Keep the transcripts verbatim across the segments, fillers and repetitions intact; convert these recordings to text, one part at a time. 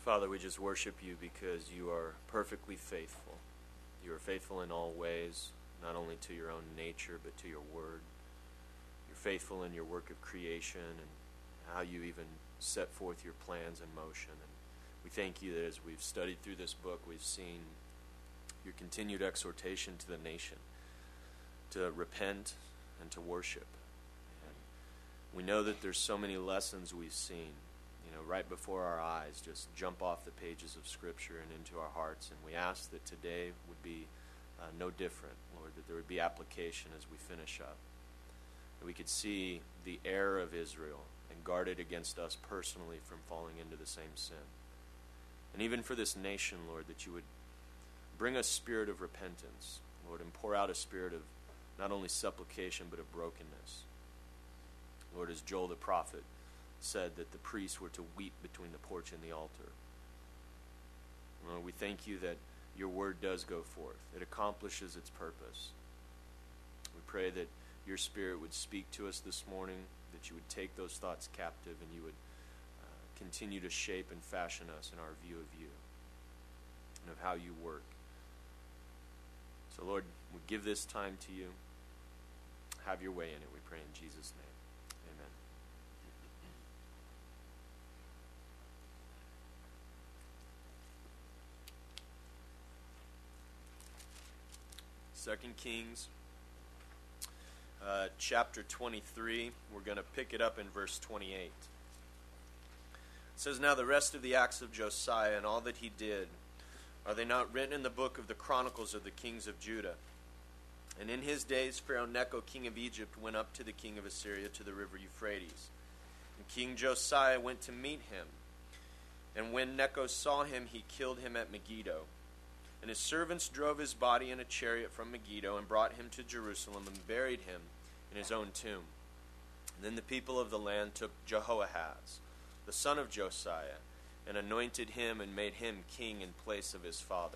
Father, we just worship you because you are perfectly faithful. You are faithful in all ways, not only to your own nature, but to your word. You're faithful in your work of creation and how you even set forth your plans in motion. And we thank you that as we've studied through this book, we've seen your continued exhortation to the nation to repent and to worship. And we know that there's so many lessons we've seen, you know, right before our eyes, just jump off the pages of Scripture and into our hearts. And we ask that today would be uh, no different, Lord, that there would be application as we finish up. That we could see the error of Israel and guard it against us personally from falling into the same sin. And even for this nation, Lord, that you would bring a spirit of repentance, Lord, and pour out a spirit of not only supplication but of brokenness. Lord, as Joel the prophet said that the priests were to weep between the porch and the altar. Lord, we thank you that your word does go forth. It accomplishes its purpose. We pray that your Spirit would speak to us this morning, that you would take those thoughts captive and you would uh, continue to shape and fashion us in our view of you and of how you work. So, Lord, we give this time to you. Have your way in it, we pray in Jesus' name. Amen. Second Kings, uh, chapter twenty-three. We're going to pick it up in verse twenty-eight. It says, "Now the rest of the acts of Josiah and all that he did, are they not written in the book of the Chronicles of the kings of Judah? And in his days Pharaoh Necho, king of Egypt, went up to the king of Assyria to the river Euphrates. And King Josiah went to meet him. And when Necho saw him, he killed him at Megiddo. And his servants drove his body in a chariot from Megiddo and brought him to Jerusalem and buried him in his own tomb. And then the people of the land took Jehoahaz, the son of Josiah, and anointed him and made him king in place of his father.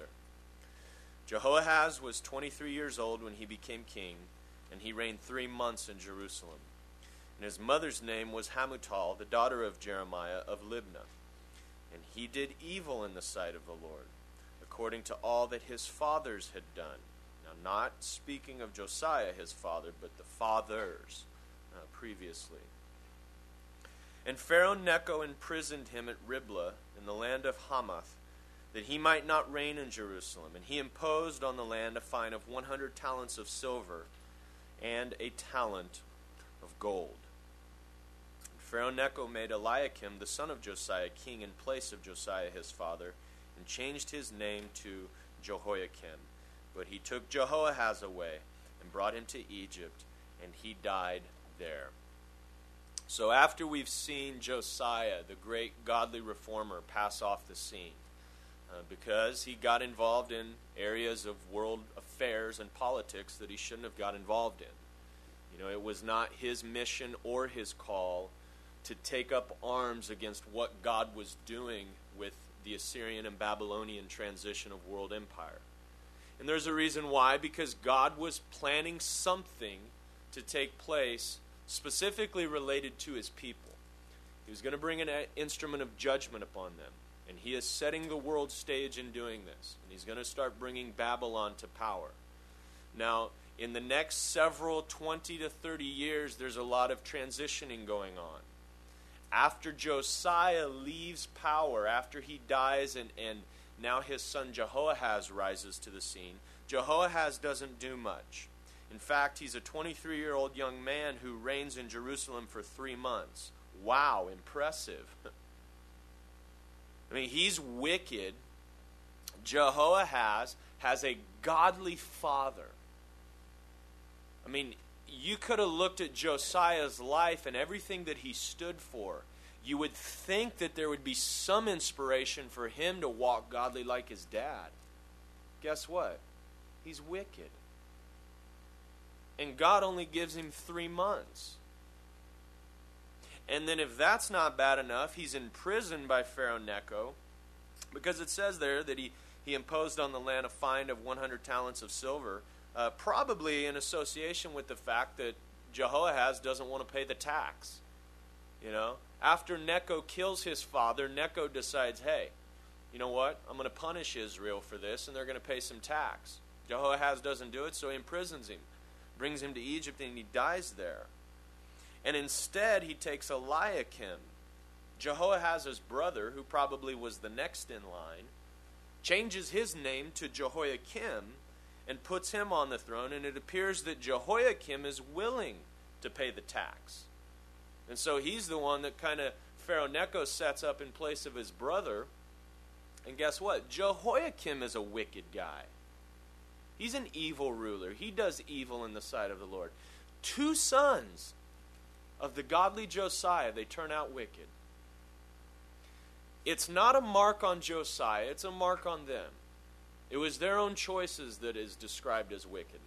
Jehoahaz was twenty-three years old when he became king, and he reigned three months in Jerusalem. And his mother's name was Hamutal, the daughter of Jeremiah of Libnah. And he did evil in the sight of the Lord, according to all that his fathers had done." Now, not speaking of Josiah, his father, but the fathers uh, previously. "And Pharaoh Necho imprisoned him at Riblah in the land of Hamath, that he might not reign in Jerusalem. And he imposed on the land a fine of one hundred talents of silver and a talent of gold. And Pharaoh Necho made Eliakim, the son of Josiah, king in place of Josiah his father, and changed his name to Jehoiakim. But he took Jehoahaz away and brought him to Egypt, and he died there." So after we've seen Josiah, the great godly reformer, pass off the scene, uh, because he got involved in areas of world affairs and politics that he shouldn't have got involved in. You know, it was not his mission or his call to take up arms against what God was doing with the Assyrian and Babylonian transition of world empire. And there's a reason why, because God was planning something to take place specifically related to his people. He was going to bring an instrument of judgment upon them. And he is setting the world stage in doing this. And he's going to start bringing Babylon to power. Now, in the next several twenty to thirty years, there's a lot of transitioning going on. After Josiah leaves power, after he dies and, and now his son Jehoahaz rises to the scene, Jehoahaz doesn't do much. In fact, he's a twenty-three-year-old young man who reigns in Jerusalem for three months. Wow, impressive. I mean, he's wicked. Jehoahaz has a godly father. I mean, you could have looked at Josiah's life and everything that he stood for. You would think that there would be some inspiration for him to walk godly like his dad. Guess what? He's wicked. And God only gives him three months. And then if that's not bad enough, he's imprisoned by Pharaoh Necho, because it says there that he, he imposed on the land a fine of one hundred talents of silver, uh, probably in association with the fact that Jehoahaz doesn't want to pay the tax. You know, after Necho kills his father, Necho decides, hey, you know what? I'm going to punish Israel for this, and they're going to pay some tax. Jehoahaz doesn't do it, so he imprisons him, brings him to Egypt, and he dies there. And instead, he takes Eliakim, Jehoahaz's brother, who probably was the next in line, changes his name to Jehoiakim, and puts him on the throne, and it appears that Jehoiakim is willing to pay the tax. And so he's the one that kind of Pharaoh Necho sets up in place of his brother. And guess what? Jehoiakim is a wicked guy. He's an evil ruler. He does evil in the sight of the Lord. Two sons of the godly Josiah, they turn out wicked. It's not a mark on Josiah, it's a mark on them. It was their own choices that is described as wickedness.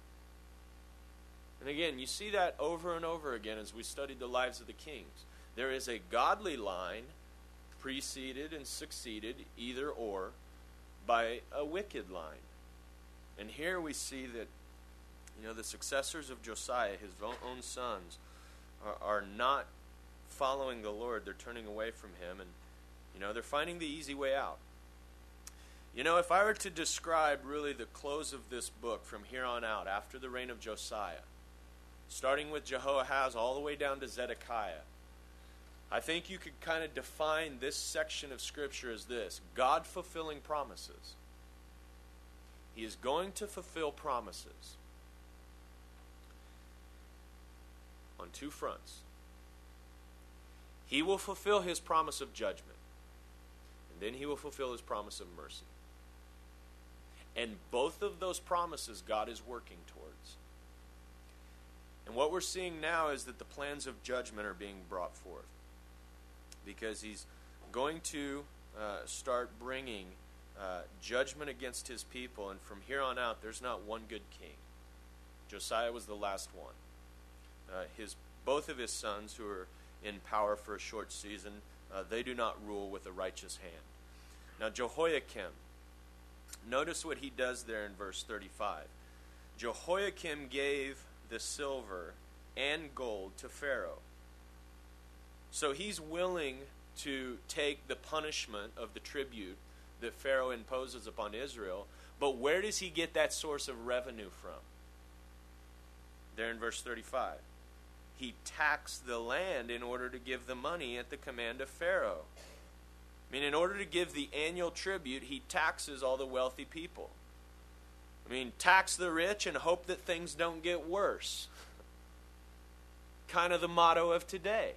And again, you see that over and over again as we studied the lives of the kings. There is a godly line preceded and succeeded, either or, by a wicked line. And here we see that, you know, the successors of Josiah, his own sons, are, are not following the Lord. They're turning away from him, and, you know, they're finding the easy way out. You know, if I were to describe really the close of this book from here on out, after the reign of Josiah, starting with Jehoahaz all the way down to Zedekiah, I think you could kind of define this section of Scripture as this: God fulfilling promises. He is going to fulfill promises on two fronts. He will fulfill his promise of judgment, and then he will fulfill his promise of mercy. And both of those promises God is working towards. And what we're seeing now is that the plans of judgment are being brought forth, because he's going to uh, start bringing uh, judgment against his people. And from here on out, there's not one good king. Josiah was the last one. Uh, his both of his sons, who are in power for a short season, uh, they do not rule with a righteous hand. Now Jehoiakim, notice what he does there in verse thirty-five. Jehoiakim gave the silver and gold to Pharaoh. So he's willing to take the punishment of the tribute that Pharaoh imposes upon Israel. But where does he get that source of revenue from? There in verse thirty-five. He taxed the land in order to give the money at the command of Pharaoh. I mean, in order to give the annual tribute, he taxes all the wealthy people. I mean, tax the rich and hope that things don't get worse. Kind of the motto of today.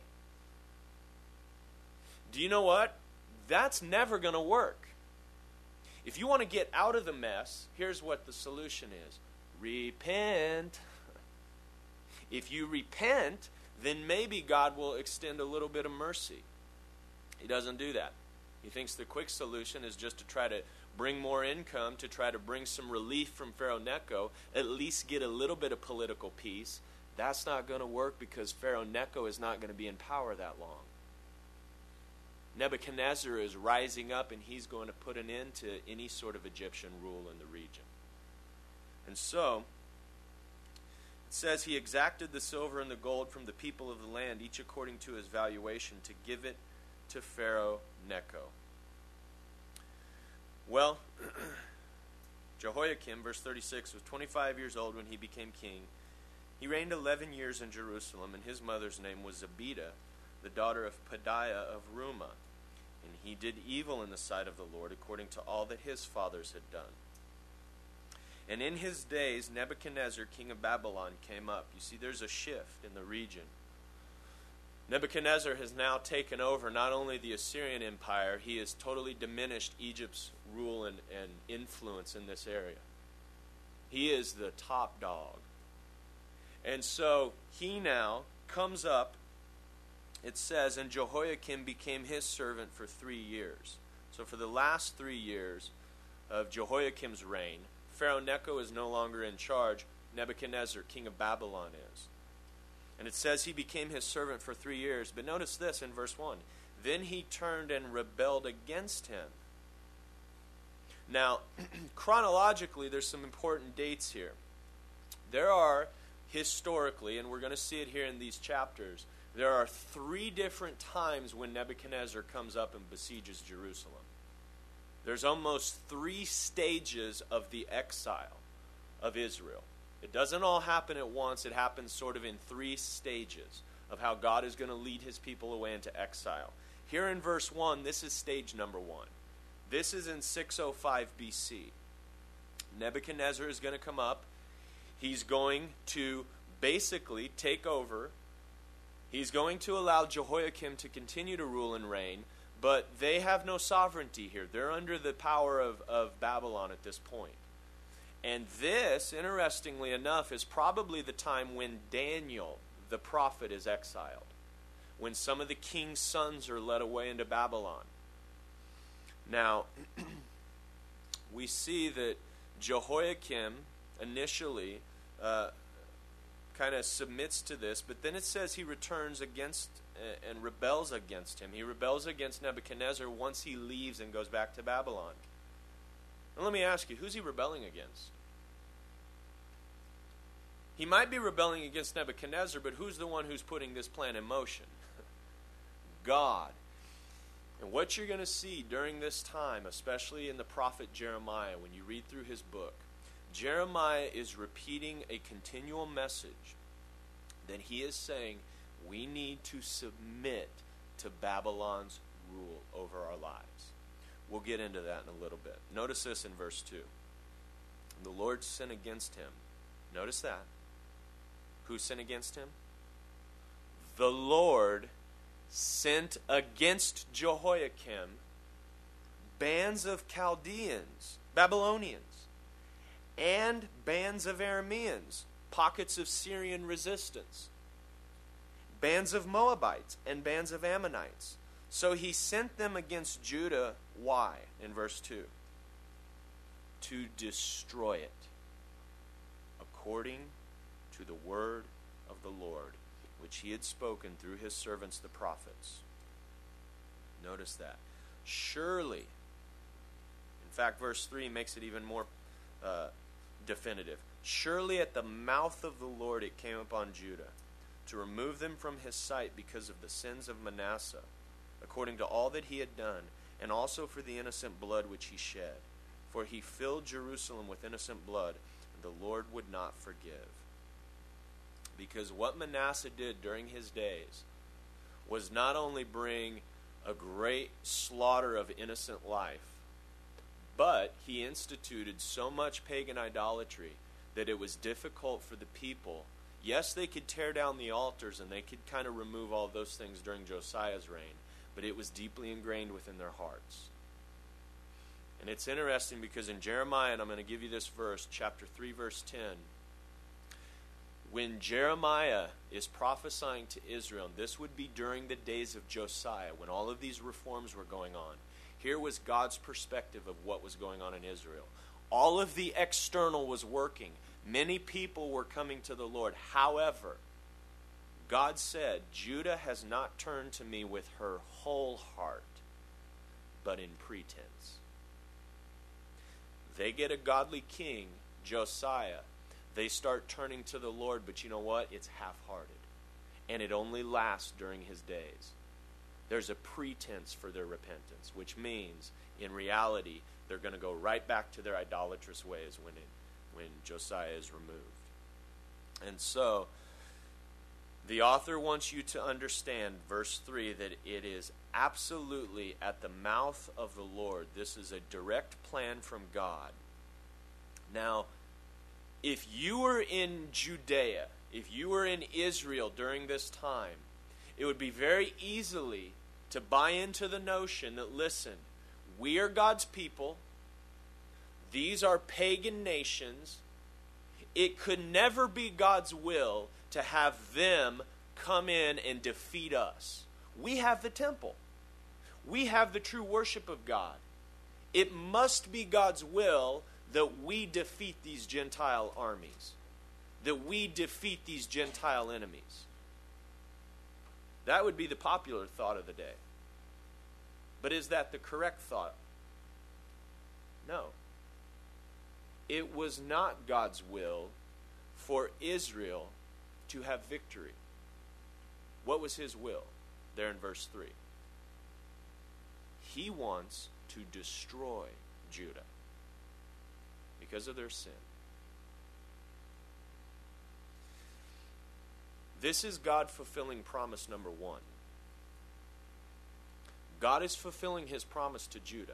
Do you know what? That's never going to work. If you want to get out of the mess, here's what the solution is. Repent. If you repent, then maybe God will extend a little bit of mercy. He doesn't do that. He thinks the quick solution is just to try to bring more income, to try to bring some relief from Pharaoh Necho, at least get a little bit of political peace. That's not going to work, because Pharaoh Necho is not going to be in power that long. Nebuchadnezzar is rising up, and he's going to put an end to any sort of Egyptian rule in the region. And so, it says he exacted the silver and the gold from the people of the land, each according to his valuation, to give it to Pharaoh Necho. Well, Jehoiakim, verse thirty-six, was twenty-five years old when he became king. He reigned eleven years in Jerusalem, and his mother's name was Zebidah, the daughter of Pedaiah of Rumah. And he did evil in the sight of the Lord, according to all that his fathers had done. And in his days, Nebuchadnezzar, king of Babylon, came up. You see, there's a shift in the region. Nebuchadnezzar has now taken over not only the Assyrian Empire, he has totally diminished Egypt's rule and, and influence in this area. He is the top dog. And so he now comes up, it says, and Jehoiakim became his servant for three years. So for the last three years of Jehoiakim's reign, Pharaoh Necho is no longer in charge. Nebuchadnezzar, king of Babylon, is. And it says he became his servant for three years. But notice this in verse one. Then he turned and rebelled against him. Now, chronologically, there's some important dates here. There are, historically, and we're going to see it here in these chapters, there are three different times when Nebuchadnezzar comes up and besieges Jerusalem. There's almost three stages of the exile of Israel. It doesn't all happen at once. It happens sort of in three stages of how God is going to lead his people away into exile. Here in verse one, this is stage number one. This is in six oh five B C. Nebuchadnezzar is going to come up. He's going to basically take over. He's going to allow Jehoiakim to continue to rule and reign, but they have no sovereignty here. They're under the power of, of Babylon at this point. And this, interestingly enough, is probably the time when Daniel, the prophet, is exiled, when some of the king's sons are led away into Babylon. Now, we see that Jehoiakim initially uh, kind of submits to this, but then it says he returns against uh, and rebels against him. He rebels against Nebuchadnezzar once he leaves and goes back to Babylon. And let me ask you, who's he rebelling against? He might be rebelling against Nebuchadnezzar, but who's the one who's putting this plan in motion? God. And what you're going to see during this time, especially in the prophet Jeremiah, when you read through his book, Jeremiah is repeating a continual message that he is saying we need to submit to Babylon's rule over our lives. We'll get into that in a little bit. Notice this in verse two. The Lord sinned against him. Notice that. Who sinned against him? The Lord sent against Jehoiakim bands of Chaldeans, Babylonians, and bands of Arameans, pockets of Syrian resistance, bands of Moabites, and bands of Ammonites. So he sent them against Judah. Why? In verse two. To destroy it, according to the word of the Lord, which he had spoken through his servants the prophets. Notice that. Surely, in fact, verse three makes it even more uh, definitive. Surely at the mouth of the Lord it came upon Judah, to remove them from his sight because of the sins of Manasseh, according to all that he had done, and also for the innocent blood which he shed. For he filled Jerusalem with innocent blood, and the Lord would not forgive. Because what Manasseh did during his days was not only bring a great slaughter of innocent life, but he instituted so much pagan idolatry that it was difficult for the people. Yes, they could tear down the altars and they could kind of remove all those things during Josiah's reign, but it was deeply ingrained within their hearts. And it's interesting because in Jeremiah, and I'm going to give you this verse, chapter three, verse ten, when Jeremiah is prophesying to Israel, and this would be during the days of Josiah, when all of these reforms were going on, here was God's perspective of what was going on in Israel. All of the external was working. Many people were coming to the Lord. However, God said, Judah has not turned to me with her whole heart, but in pretense. They get a godly king, Josiah. They start turning to the Lord, but you know what? It's half-hearted. And it only lasts during his days. There's a pretense for their repentance, which means, in reality, they're going to go right back to their idolatrous ways when, it, when Josiah is removed. And so, the author wants you to understand, verse three, that it is absolutely at the mouth of the Lord. This is a direct plan from God. Now, if you were in Judea, if you were in Israel during this time, it would be very easily to buy into the notion that, listen, we are God's people. These are pagan nations. It could never be God's will to have them come in and defeat us. We have the temple. We have the true worship of God. It must be God's will that we defeat these Gentile armies, that we defeat these Gentile enemies. That would be the popular thought of the day. But is that the correct thought? No. It was not God's will for Israel to have victory. What was his will? There in verse three. He wants to destroy Judah because of their sin. This is God fulfilling promise number one. God is fulfilling his promise to Judah.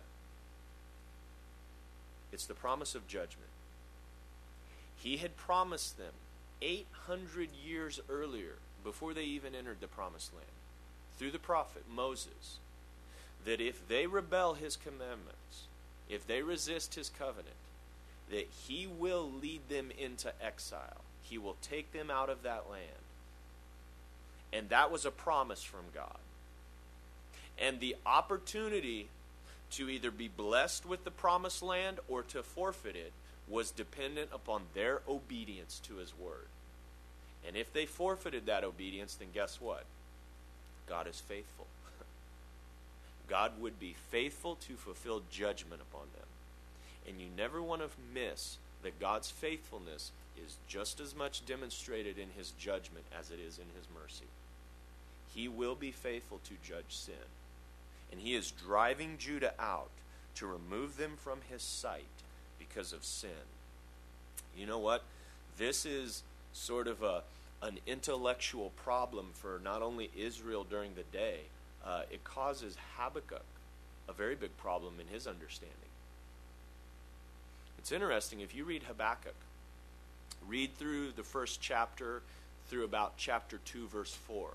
It's the promise of judgment. He had promised them eight hundred years earlier, before they even entered the promised land, through the prophet Moses, that if they rebel his commandments, if they resist his covenant, that he will lead them into exile. He will take them out of that land. And that was a promise from God. And the opportunity to either be blessed with the promised land or to forfeit it was dependent upon their obedience to his word. And if they forfeited that obedience, then guess what? God is faithful. God would be faithful to fulfill judgment upon them. And you never want to miss that God's faithfulness is just as much demonstrated in his judgment as it is in his mercy. He will be faithful to judge sin. And he is driving Judah out to remove them from his sight because of sin. You know what? This is sort of a an intellectual problem for not only Israel during the day. Uh, it causes Habakkuk a very big problem in his understanding. It's interesting, if you read Habakkuk, read through the first chapter through about chapter two, verse four.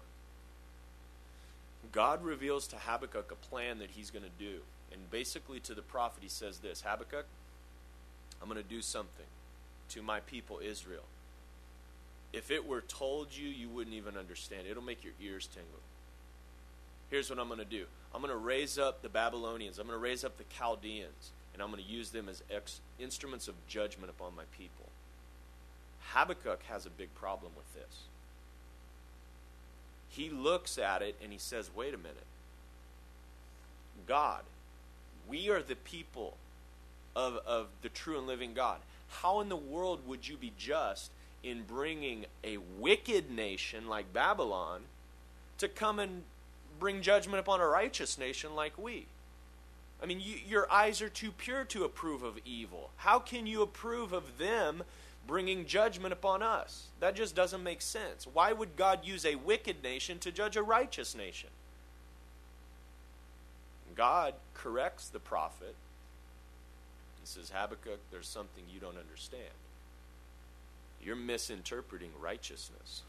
God reveals to Habakkuk a plan that he's going to do. And basically to the prophet he says this, Habakkuk, I'm going to do something to my people Israel. If it were told you, you wouldn't even understand. It'll make your ears tingle. Here's what I'm going to do. I'm going to raise up the Babylonians. I'm going to raise up the Chaldeans. And I'm going to use them as ex- instruments of judgment upon my people. Habakkuk has a big problem with this. He looks at it and he says, wait a minute. God, we are the people of, of the true and living God. How in the world would you be just in bringing a wicked nation like Babylon to come and bring judgment upon a righteous nation like we? I mean, you, your eyes are too pure to approve of evil. How can you approve of them bringing judgment upon us? That just doesn't make sense. Why would God use a wicked nation to judge a righteous nation? God corrects the prophet. He says, Habakkuk, there's something you don't understand. You're misinterpreting righteousness.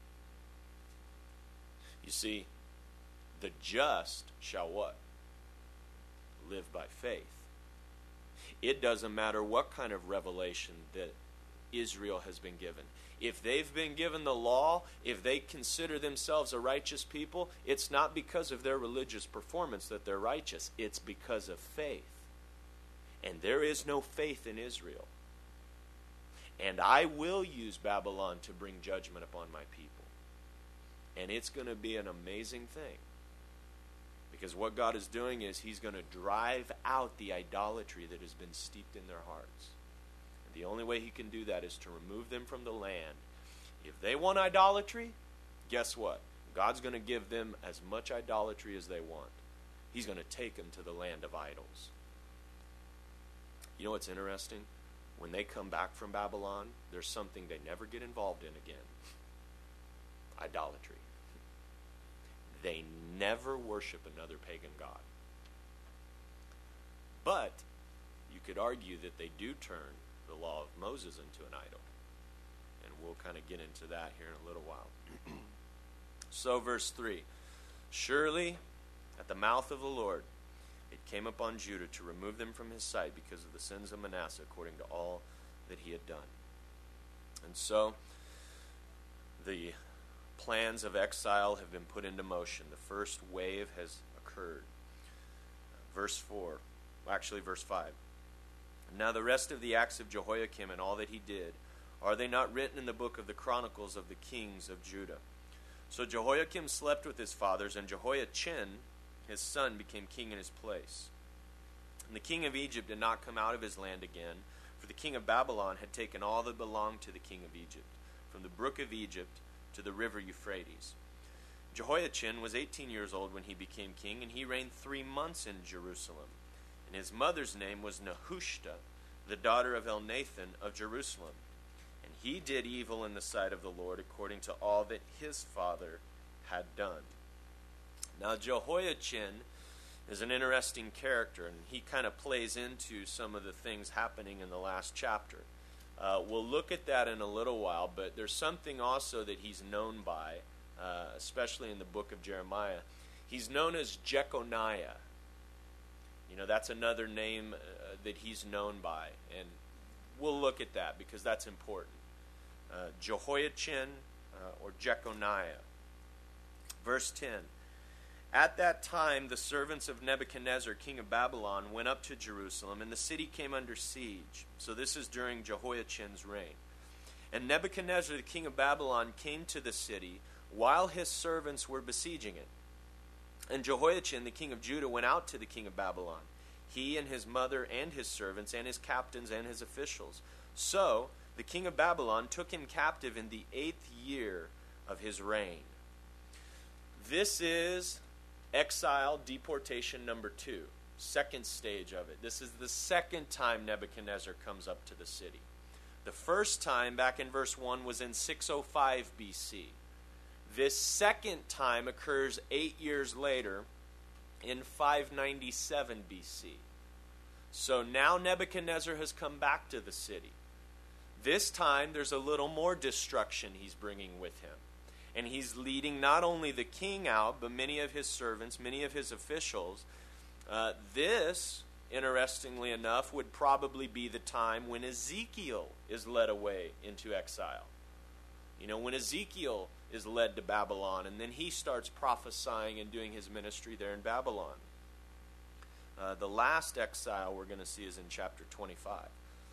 You see, the just shall what? Live by faith. It doesn't matter what kind of revelation that Israel has been given. If they've been given the law, if they consider themselves a righteous people, it's not because of their religious performance that they're righteous. It's because of faith. And there is no faith in Israel. And I will use Babylon to bring judgment upon my people. And it's going to be an amazing thing. Because what God is doing is he's going to drive out the idolatry that has been steeped in their hearts. And the only way he can do that is to remove them from the land. If they want idolatry, guess what? God's going to give them as much idolatry as they want. He's going to take them to the land of idols. You know what's interesting? When they come back from Babylon, there's something they never get involved in again. Idolatry. They never worship another pagan god. But you could argue that they do turn the law of Moses into an idol. And we'll kind of get into that here in a little while. So verse three. Surely at the mouth of the Lord it came upon Judah to remove them from his sight because of the sins of Manasseh, according to all that he had done. And so the plans of exile have been put into motion. The first wave has occurred. Verse four, actually verse five. Now the rest of the acts of Jehoiakim and all that he did, are they not written in the book of the Chronicles of the kings of Judah? So Jehoiakim slept with his fathers, and Jehoiachin, his son, became king in his place. And the king of Egypt did not come out of his land again, for the king of Babylon had taken all that belonged to the king of Egypt, from the brook of Egypt to the river Euphrates. Jehoiachin was eighteen years old when he became king, and he reigned three months in Jerusalem. And his mother's name was Nehushta, the daughter of Elnathan of Jerusalem. And he did evil in the sight of the Lord, according to all that his father had done. Now Jehoiachin is an interesting character, and he kind of plays into some of the things happening in the last chapter. Uh, we'll look at that in a little while, but there's something also that he's known by, uh, especially in the book of Jeremiah. He's known as Jeconiah. You know, that's another name uh, that he's known by, and we'll look at that because that's important. Uh, Jehoiachin uh, or Jeconiah. Verse ten. At that time, the servants of Nebuchadnezzar, king of Babylon, went up to Jerusalem, and the city came under siege. So this is during Jehoiachin's reign. And Nebuchadnezzar, the king of Babylon, came to the city while his servants were besieging it. And Jehoiachin, the king of Judah, went out to the king of Babylon, he and his mother and his servants and his captains and his officials. So the king of Babylon took him captive in the eighth year of his reign. This is exile, deportation number two, second stage of it. This is the second time Nebuchadnezzar comes up to the city. The first time, back in verse one, was in six oh five B C. This second time occurs eight years later in five ninety-seven B C. So now Nebuchadnezzar has come back to the city. This time there's a little more destruction he's bringing with him. And he's leading not only the king out, but many of his servants, many of his officials. Uh, this, interestingly enough, would probably be the time when Ezekiel is led away into exile. You know, when Ezekiel is led to Babylon, and then he starts prophesying and doing his ministry there in Babylon. Uh, the last exile we're going to see is in chapter twenty-five.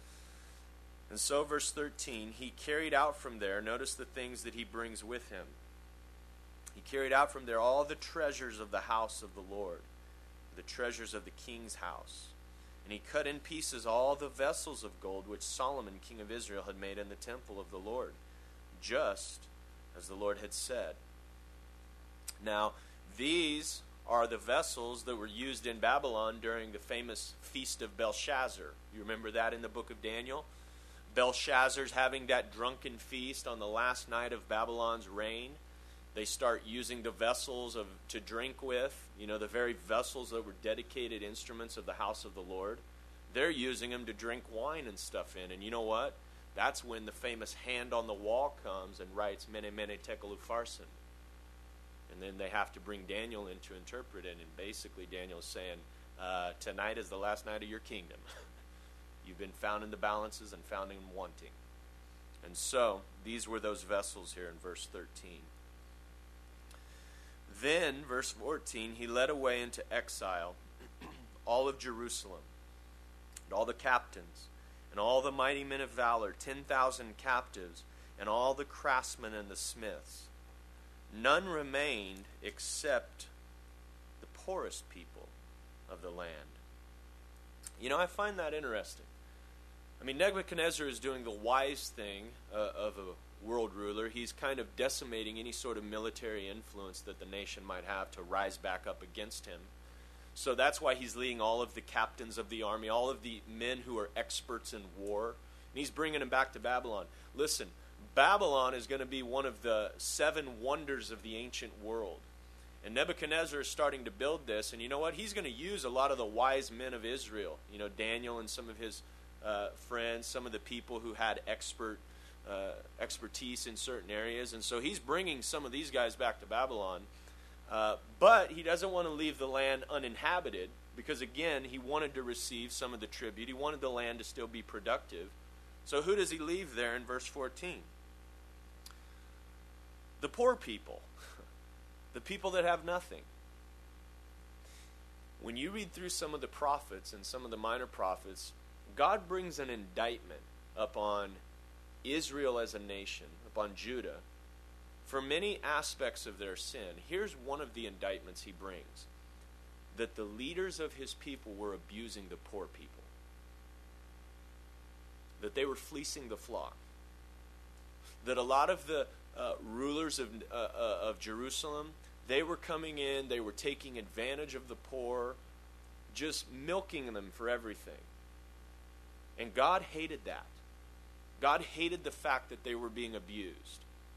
And so, verse thirteen, he carried out from there, notice the things that he brings with him. He carried out from there all the treasures of the house of the Lord, the treasures of the king's house. And he cut in pieces all the vessels of gold which Solomon, king of Israel, had made in the temple of the Lord, just as the Lord had said. Now, these are the vessels that were used in Babylon during the famous Feast of Belshazzar. You remember that in the book of Daniel? Belshazzar's having that drunken feast on the last night of Babylon's reign. They start using the vessels of to drink with, you know, the very vessels that were dedicated instruments of the house of the Lord. They're using them to drink wine and stuff in. And you know what? That's when the famous hand on the wall comes and writes Mene Mene Tekel Upharsin. And then they have to bring Daniel in to interpret it. And basically Daniel's saying, uh, tonight is the last night of your kingdom. You've been found in the balances and found in wanting. And so, these were those vessels here in verse thirteen. Then, verse fourteen, he led away into exile all of Jerusalem, and all the captains, and all the mighty men of valor, ten thousand captives, and all the craftsmen and the smiths. None remained except the poorest people of the land. You know, I find that interesting. I mean, Nebuchadnezzar is doing the wise thing uh, of a world ruler. He's kind of decimating any sort of military influence that the nation might have to rise back up against him. So that's why he's leading all of the captains of the army, all of the men who are experts in war, and he's bringing them back to Babylon. Listen, Babylon is going to be one of the seven wonders of the ancient world. And Nebuchadnezzar is starting to build this, and you know what? He's going to use a lot of the wise men of Israel. You know, Daniel and some of his uh, friends, some of the people who had expert uh, expertise in certain areas. And so he's bringing some of these guys back to Babylon. Uh, but he doesn't want to leave the land uninhabited because, again, he wanted to receive some of the tribute. He wanted the land to still be productive. So who does he leave there in verse fourteen? The poor people. The people that have nothing. When you read through some of the prophets and some of the minor prophets, God brings an indictment upon Israel as a nation, upon Judah, for many aspects of their sin. Here's one of the indictments he brings: that the leaders of his people were abusing the poor people, that they were fleecing the flock, that a lot of the uh, rulers of, uh, uh, of Jerusalem, they were coming in, they were taking advantage of the poor, just milking them for everything. And God hated that. God hated the fact that they were being abused.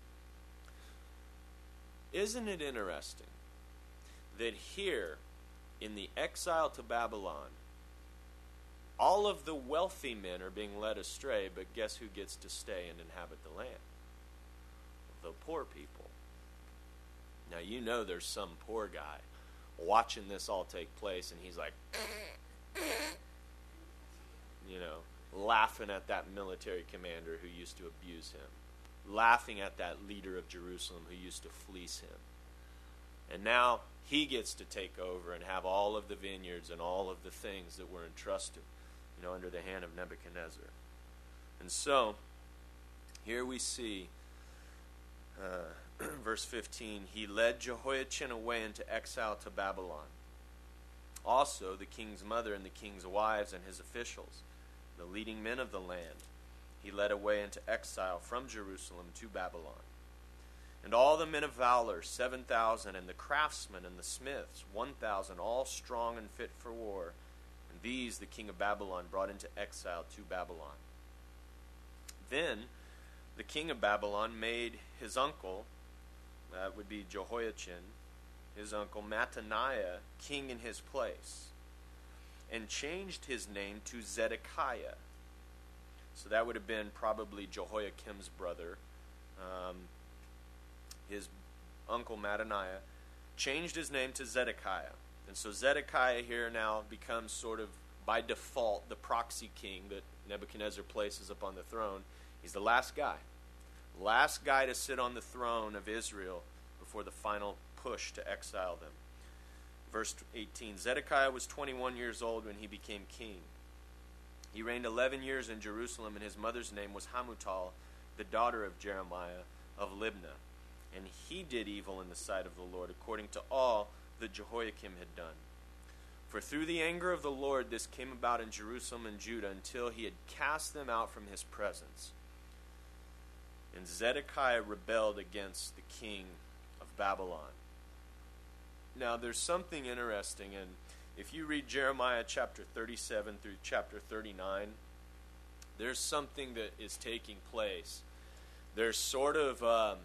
Isn't it interesting that here in the exile to Babylon, all of the wealthy men are being led astray, but guess who gets to stay and inhabit the land? The poor people. Now you know there's some poor guy watching this all take place, and he's like, you know, laughing at that military commander who used to abuse him, laughing at that leader of Jerusalem who used to fleece him. And now he gets to take over and have all of the vineyards and all of the things that were entrusted, you know, under the hand of Nebuchadnezzar. And so, here we see, uh, verse fifteen, he led Jehoiachin away into exile to Babylon. Also, the king's mother and the king's wives and his officials, the leading men of the land, he led away into exile from Jerusalem to Babylon. And all the men of valor, seven thousand, and the craftsmen and the smiths, one thousand, all strong and fit for war. And these the king of Babylon brought into exile to Babylon. Then the king of Babylon made his uncle, that would be Jehoiachin, his uncle Mattaniah, king in his place, and changed his name to Zedekiah. So that would have been probably Jehoiakim's brother. Um, his uncle Mattaniah changed his name to Zedekiah. And so Zedekiah here now becomes sort of, by default, the proxy king that Nebuchadnezzar places upon the throne. He's the last guy. Last guy to sit on the throne of Israel before the final push to exile them. Verse eighteen, Zedekiah was twenty-one years old when he became king. He reigned eleven years in Jerusalem, and his mother's name was Hamutal, the daughter of Jeremiah of Libnah. And he did evil in the sight of the Lord, according to all that Jehoiakim had done. For through the anger of the Lord this came about in Jerusalem and Judah, until he had cast them out from his presence. And Zedekiah rebelled against the king of Babylon. Now, there's something interesting, and if you read Jeremiah chapter thirty-seven through chapter thirty-nine, there's something that is taking place. There's sort of um,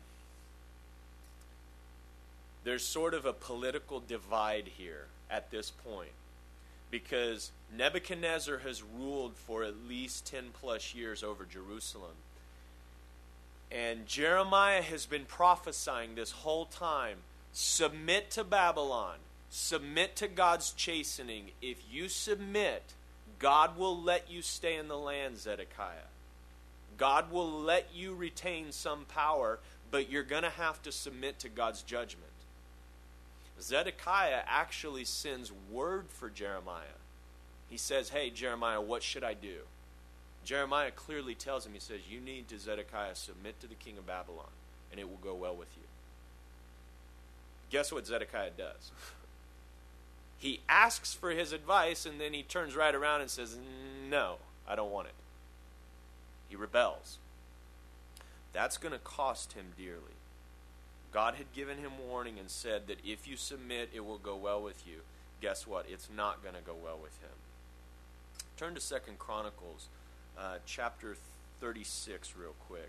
there's sort of a political divide here at this point, because Nebuchadnezzar has ruled for at least ten plus years over Jerusalem. And Jeremiah has been prophesying this whole time, submit to Babylon, submit to God's chastening. If you submit, God will let you stay in the land, Zedekiah. God will let you retain some power, but you're going to have to submit to God's judgment. Zedekiah actually sends word for Jeremiah. He says, hey, Jeremiah, what should I do? Jeremiah clearly tells him, he says, you need to, Zedekiah, submit to the king of Babylon, and it will go well with you. Guess what Zedekiah does? He asks for his advice, and then he turns right around and says, no, I don't want it. He rebels. That's going to cost him dearly. God had given him warning and said that if you submit, it will go well with you. Guess what? It's not going to go well with him. Turn to Second Chronicles uh, chapter thirty-six real quick.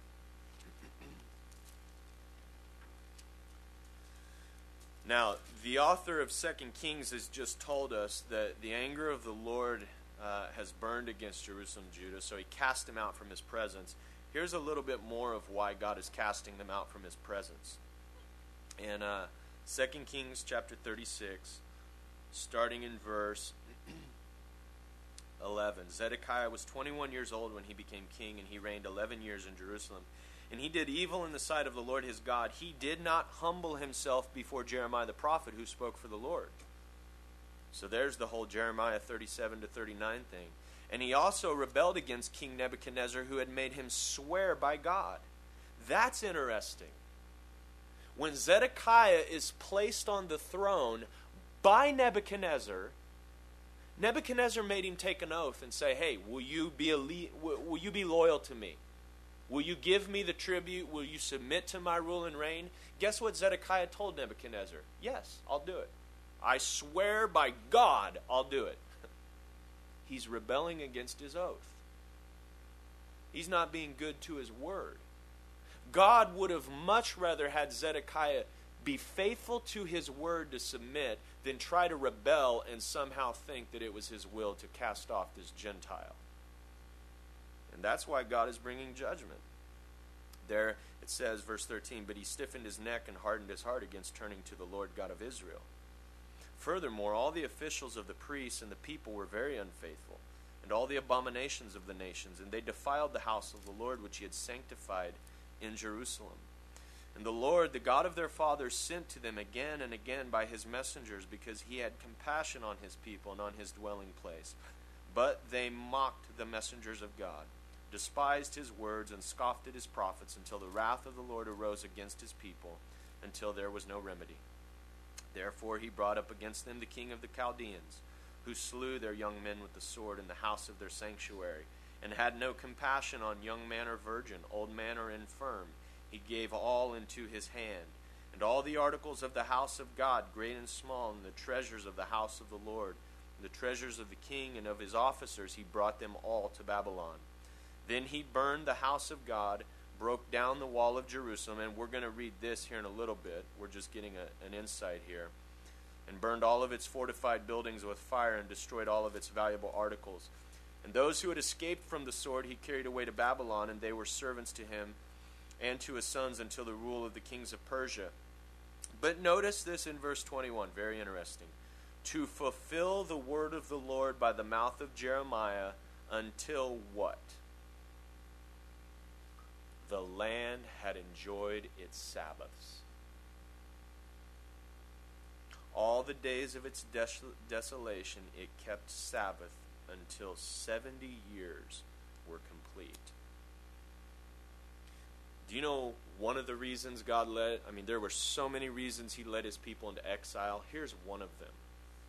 Now, the author of Second Kings has just told us that the anger of the Lord uh, has burned against Jerusalem and Judah, so he cast them out from his presence. Here's a little bit more of why God is casting them out from his presence. In uh, Second Kings chapter thirty-six, starting in verse eleven, Zedekiah was twenty-one years old when he became king, and he reigned eleven years in Jerusalem. And he did evil in the sight of the Lord his God. He did not humble himself before Jeremiah the prophet, who spoke for the Lord. So there's the whole Jeremiah thirty-seven to thirty-nine thing. And he also rebelled against King Nebuchadnezzar, who had made him swear by God. That's interesting. When Zedekiah is placed on the throne by Nebuchadnezzar, Nebuchadnezzar made him take an oath and say, hey, will you be a le- will you be loyal to me? Will you give me the tribute? Will you submit to my rule and reign? Guess what Zedekiah told Nebuchadnezzar? Yes, I'll do it. I swear by God, I'll do it. He's rebelling against his oath. He's not being good to his word. God would have much rather had Zedekiah be faithful to his word to submit than try to rebel and somehow think that it was his will to cast off this Gentile. And that's why God is bringing judgment. There it says, verse thirteen, but he stiffened his neck and hardened his heart against turning to the Lord God of Israel. Furthermore, all the officials of the priests and the people were very unfaithful, and all the abominations of the nations, and they defiled the house of the Lord which he had sanctified in Jerusalem. And the Lord, the God of their fathers, sent to them again and again by his messengers, because he had compassion on his people and on his dwelling place. But they mocked the messengers of God, despised his words, and scoffed at his prophets, until the wrath of the Lord arose against his people, until there was no remedy. Therefore he brought up against them the king of the Chaldeans, who slew their young men with the sword in the house of their sanctuary, and had no compassion on young man or virgin, old man or infirm. He gave all into his hand, and all the articles of the house of God, great and small, and the treasures of the house of the Lord, and the treasures of the king and of his officers, he brought them all to Babylon. Then he burned the house of God, broke down the wall of Jerusalem, and we're going to read this here in a little bit. We're just getting a, an insight here. And burned all of its fortified buildings with fire, and destroyed all of its valuable articles. And those who had escaped from the sword he carried away to Babylon, and they were servants to him and to his sons until the rule of the kings of Persia. But notice this in verse twenty-one, very interesting. To fulfill the word of the Lord by the mouth of Jeremiah, until what? The land had enjoyed its Sabbaths. All the days of its des- desolation it kept Sabbath until seventy years were complete. Do you know one of the reasons God led, I mean, there were so many reasons he led his people into exile. Here's one of them.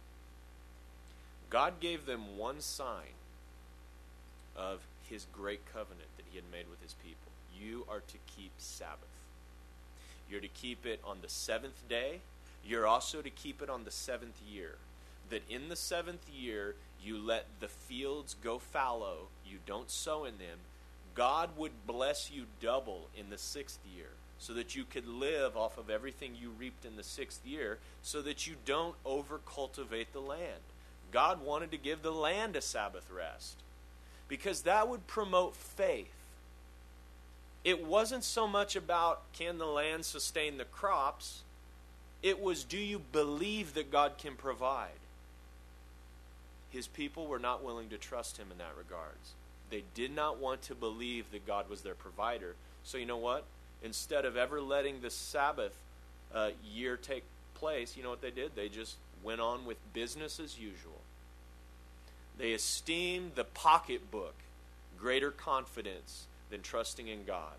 God gave them one sign of his great covenant that he had made with his people. You are to keep Sabbath. You're to keep it on the seventh day. You're also to keep it on the seventh year. That in the seventh year, you let the fields go fallow. You don't sow in them. God would bless you double in the sixth year, so that you could live off of everything you reaped in the sixth year, so that you don't over-cultivate the land. God wanted to give the land a Sabbath rest, because that would promote faith. It wasn't so much about, can the land sustain the crops? It was, do you believe that God can provide? His people were not willing to trust him in that regards. They did not want to believe that God was their provider. So you know what? Instead of ever letting the Sabbath uh, year take place, you know what they did? They just went on with business as usual. They esteemed the pocketbook greater confidence than trusting in God.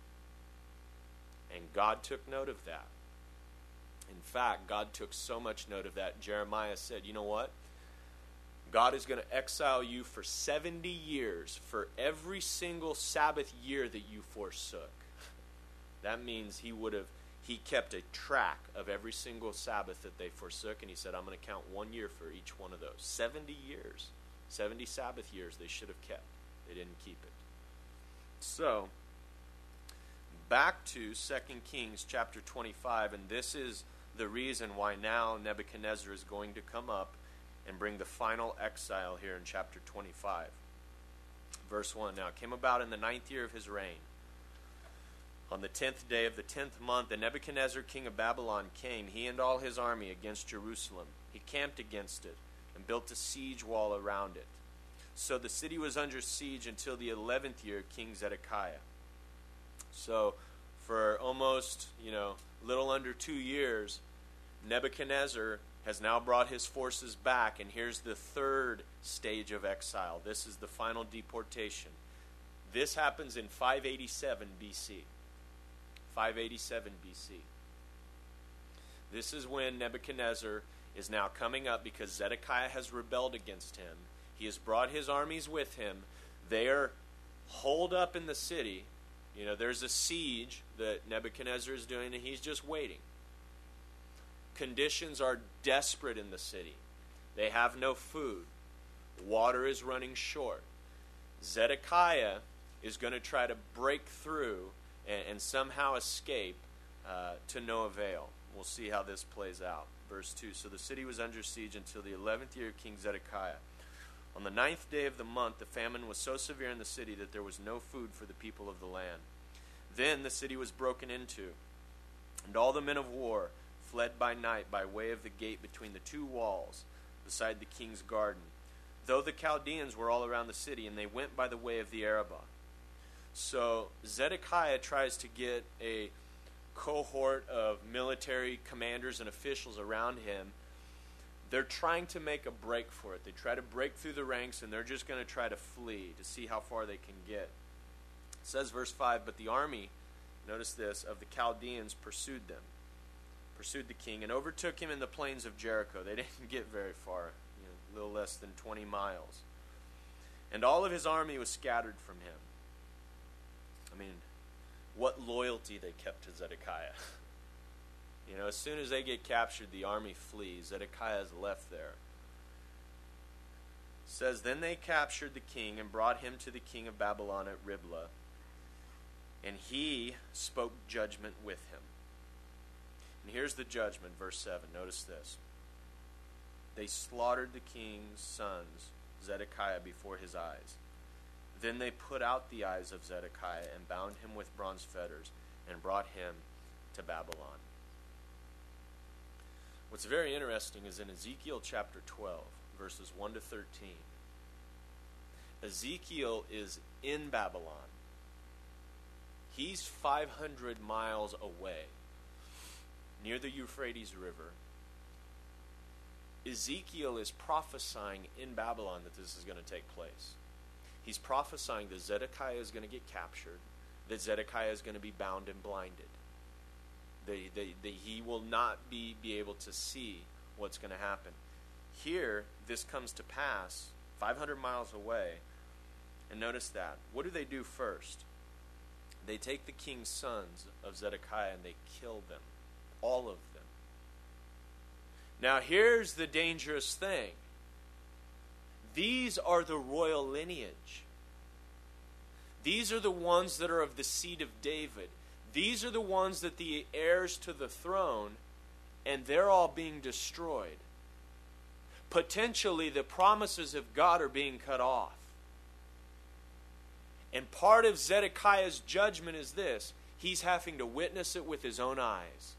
And God took note of that. In fact, God took so much note of that, Jeremiah said, you know what? God is going to exile you for seventy years for every single Sabbath year that you forsook. That means he would have, he kept a track of every single Sabbath that they forsook, and he said, I'm going to count one year for each one of those. seventy years. seventy Sabbath years they should have kept. They didn't keep it. So, back to Second Kings chapter twenty-five, and this is the reason why now Nebuchadnezzar is going to come up and bring the final exile here in chapter twenty-five. Verse one, now it came about in the ninth year of his reign, on the tenth day of the tenth month, and Nebuchadnezzar king of Babylon came, he and all his army, against Jerusalem. He camped against it, and built a siege wall around it. So the city was under siege until the eleventh year of King Zedekiah. So for almost, you know, little under two years, Nebuchadnezzar has now brought his forces back, and here's the third stage of exile. This is the final deportation. This happens in five eighty-seven B C. five eighty-seven B C. This is when Nebuchadnezzar is now coming up because Zedekiah has rebelled against him. He has brought his armies with him. They are holed up in the city. You know, there's a siege that Nebuchadnezzar is doing, and he's just waiting. Conditions are desperate in the city. They have no food. Water is running short. Zedekiah is going to try to break through and, and somehow escape uh, to no avail. We'll see how this plays out. Verse two, so the city was under siege until the eleventh year of King Zedekiah. On the ninth day of the month, the famine was so severe in the city that there was no food for the people of the land. Then the city was broken into, and all the men of war fled by night by way of the gate between the two walls beside the king's garden, though the Chaldeans were all around the city, and they went by the way of the Arabah. So Zedekiah tries to get a cohort of military commanders and officials around him. They're trying to make a break for it. They try to break through the ranks, and they're just going to try to flee to see how far they can get. It says, verse five, but the army, notice this, of the Chaldeans pursued them, pursued the king, and overtook him in the plains of Jericho. They didn't get very far, you know, a little less than twenty miles. And all of his army was scattered from him. I mean, what loyalty they kept to Zedekiah. You know, as soon as they get captured, the army flees. Zedekiah is left there. It says, then they captured the king and brought him to the king of Babylon at Riblah, and he spoke judgment with him. And here's the judgment, verse seven. Notice this. They slaughtered the king's sons, Zedekiah, before his eyes. Then they put out the eyes of Zedekiah and bound him with bronze fetters and brought him to Babylon. What's very interesting is in Ezekiel chapter twelve, verses one to thirteen, Ezekiel is in Babylon. He's five hundred miles away, near the Euphrates River. Ezekiel is prophesying in Babylon that this is going to take place. He's prophesying that Zedekiah is going to get captured, that Zedekiah is going to be bound and blinded. They, they, they, he will not be, be able to see what's going to happen. Here, this comes to pass five hundred miles away. And notice that. What do they do first? They take the king's sons of Zedekiah and they kill them. All of them. Now here's the dangerous thing. These are the royal lineage. These are the ones that are of the seed of David. These are the ones that the heirs to the throne, and they're all being destroyed. Potentially, the promises of God are being cut off. And part of Zedekiah's judgment is this. He's having to witness it with his own eyes.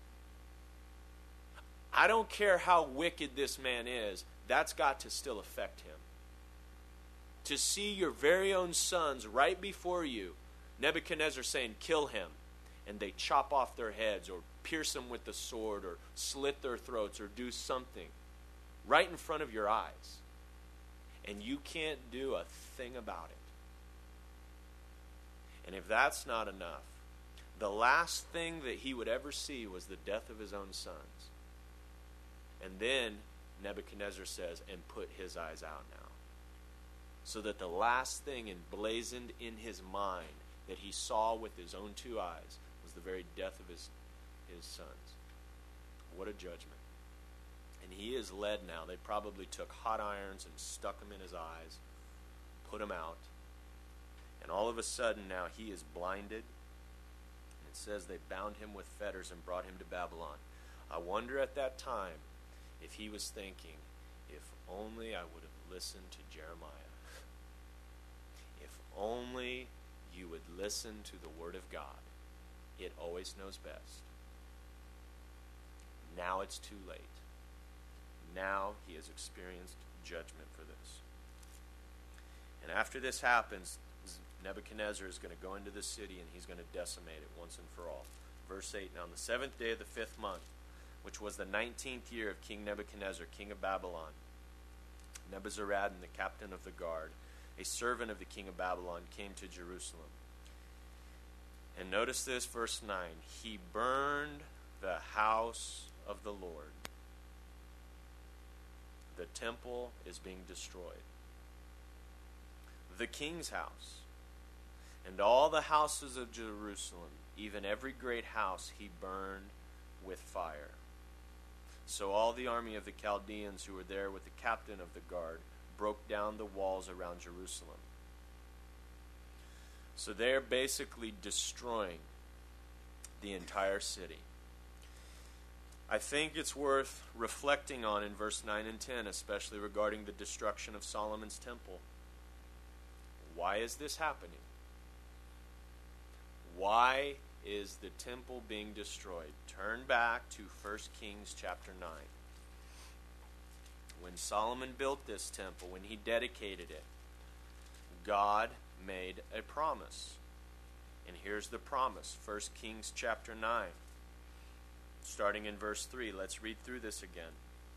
I don't care how wicked this man is, that's got to still affect him. To see your very own sons right before you, Nebuchadnezzar saying, kill him. And they chop off their heads or pierce them with the sword or slit their throats or do something right in front of your eyes. And you can't do a thing about it. And if that's not enough, the last thing that he would ever see was the death of his own sons. And then Nebuchadnezzar says, and put his eyes out now. So that the last thing emblazoned in his mind that he saw with his own two eyes was the very death of his, his sons. What a judgment. And he is led now. They probably took hot irons and stuck them in his eyes, put him out. And all of a sudden now he is blinded. And it says they bound him with fetters and brought him to Babylon. I wonder at that time if he was thinking, if only I would have listened to Jeremiah. If only you would listen to the word of God. It always knows best. Now it's too late. Now he has experienced judgment for this. And after this happens, Nebuchadnezzar is going to go into the city and he's going to decimate it once and for all. Verse eight, now on the seventh day of the fifth month, which was the nineteenth year of King Nebuchadnezzar, king of Babylon, Nebuzaradan, the captain of the guard, a servant of the king of Babylon, came to Jerusalem. And notice this, verse nine. He burned the house of the Lord. The temple is being destroyed. The king's house and all the houses of Jerusalem, even every great house, he burned with fire. So all the army of the Chaldeans who were there with the captain of the guard broke down the walls around Jerusalem. So they're basically destroying the entire city. I think it's worth reflecting on in verse nine and ten, especially regarding the destruction of Solomon's temple. Why is this happening? Why is the temple being destroyed? Turn back to First Kings chapter nine. When Solomon built this temple, when he dedicated it, God made a promise. And here's the promise. First Kings chapter nine. Starting in verse three. Let's read through this again.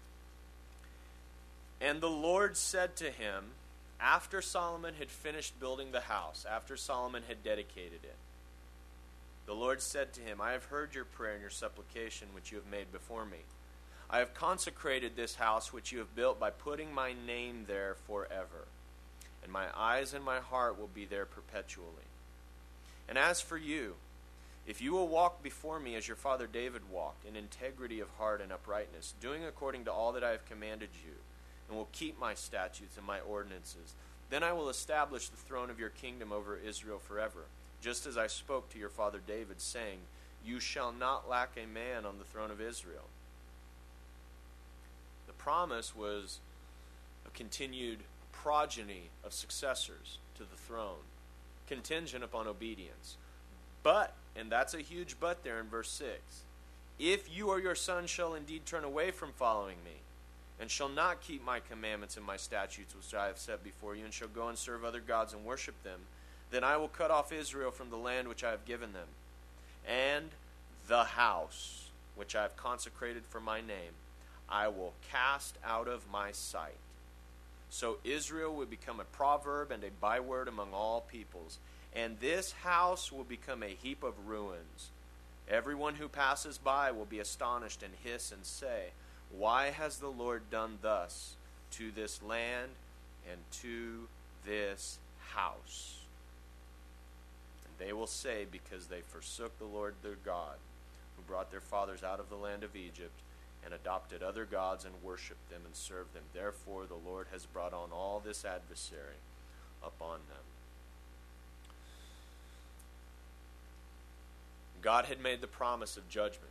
And the Lord said to him, after Solomon had finished building the house, after Solomon had dedicated it, the Lord said to him, I have heard your prayer and your supplication which you have made before me. I have consecrated this house which you have built by putting my name there forever, and my eyes and my heart will be there perpetually. And as for you, if you will walk before me as your father David walked, in integrity of heart and uprightness, doing according to all that I have commanded you, and will keep my statutes and my ordinances, then I will establish the throne of your kingdom over Israel forever, just as I spoke to your father David, saying, you shall not lack a man on the throne of Israel. The promise was a continued progeny of successors to the throne, contingent upon obedience. But, and that's a huge but there in verse six, if you or your son shall indeed turn away from following me, and shall not keep my commandments and my statutes which I have set before you, and shall go and serve other gods and worship them, then I will cut off Israel from the land which I have given them, and the house which I have consecrated for my name I will cast out of my sight. So Israel will become a proverb and a byword among all peoples, and this house will become a heap of ruins. Everyone who passes by will be astonished and hiss and say, why has the Lord done thus to this land and to this house? And they will say, because they forsook the Lord their God, who brought their fathers out of the land of Egypt, and adopted other gods and worshipped them and served them. Therefore the Lord has brought on all this adversary upon them. God had made the promise of judgment.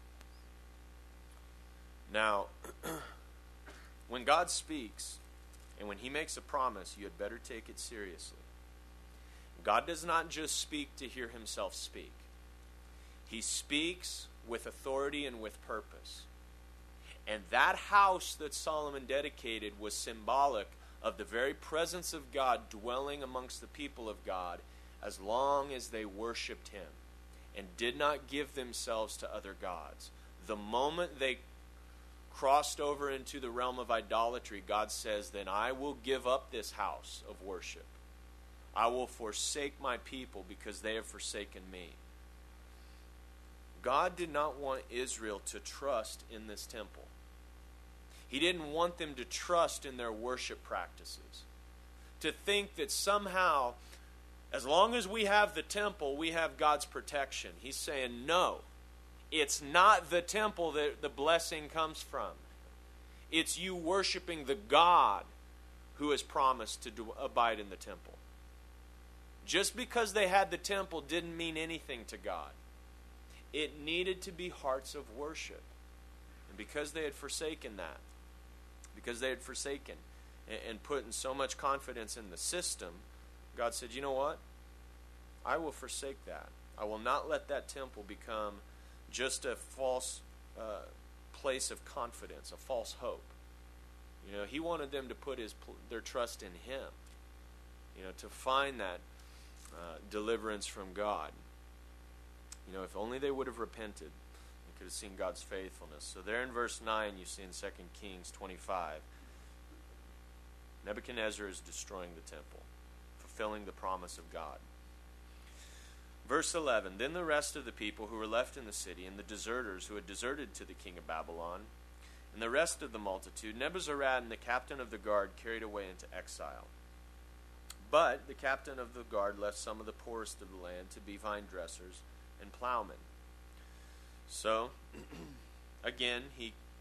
Now, when God speaks, and when he makes a promise, you had better take it seriously. God does not just speak to hear himself speak. He speaks with authority and with purpose. And that house that Solomon dedicated was symbolic of the very presence of God dwelling amongst the people of God as long as they worshipped him and did not give themselves to other gods. The moment they crossed over into the realm of idolatry, God says, then I will give up this house of worship. I will forsake my people because they have forsaken me. God did not want Israel to trust in this temple. He didn't want them to trust in their worship practices. To think that somehow, as long as we have the temple, we have God's protection. He's saying, no. It's not the temple that the blessing comes from. It's you worshiping the God who has promised to do, abide in the temple. Just because they had the temple didn't mean anything to God. It needed to be hearts of worship. And because they had forsaken that, because they had forsaken and, and put in so much confidence in the system, God said, you know what? I will forsake that. I will not let that temple become just a false uh, place of confidence, a false hope. You know, he wanted them to put his their trust in him, you know, to find that uh, deliverance from God. You know, if only they would have repented, they could have seen God's faithfulness. So there in verse nine, you see in Second Kings twenty-five, Nebuchadnezzar is destroying the temple, fulfilling the promise of God. Verse eleven, then the rest of the people who were left in the city, and the deserters who had deserted to the king of Babylon, and the rest of the multitude, Nebuzaradan and the captain of the guard carried away into exile. But the captain of the guard left some of the poorest of the land to be vine dressers and plowmen. So, again, he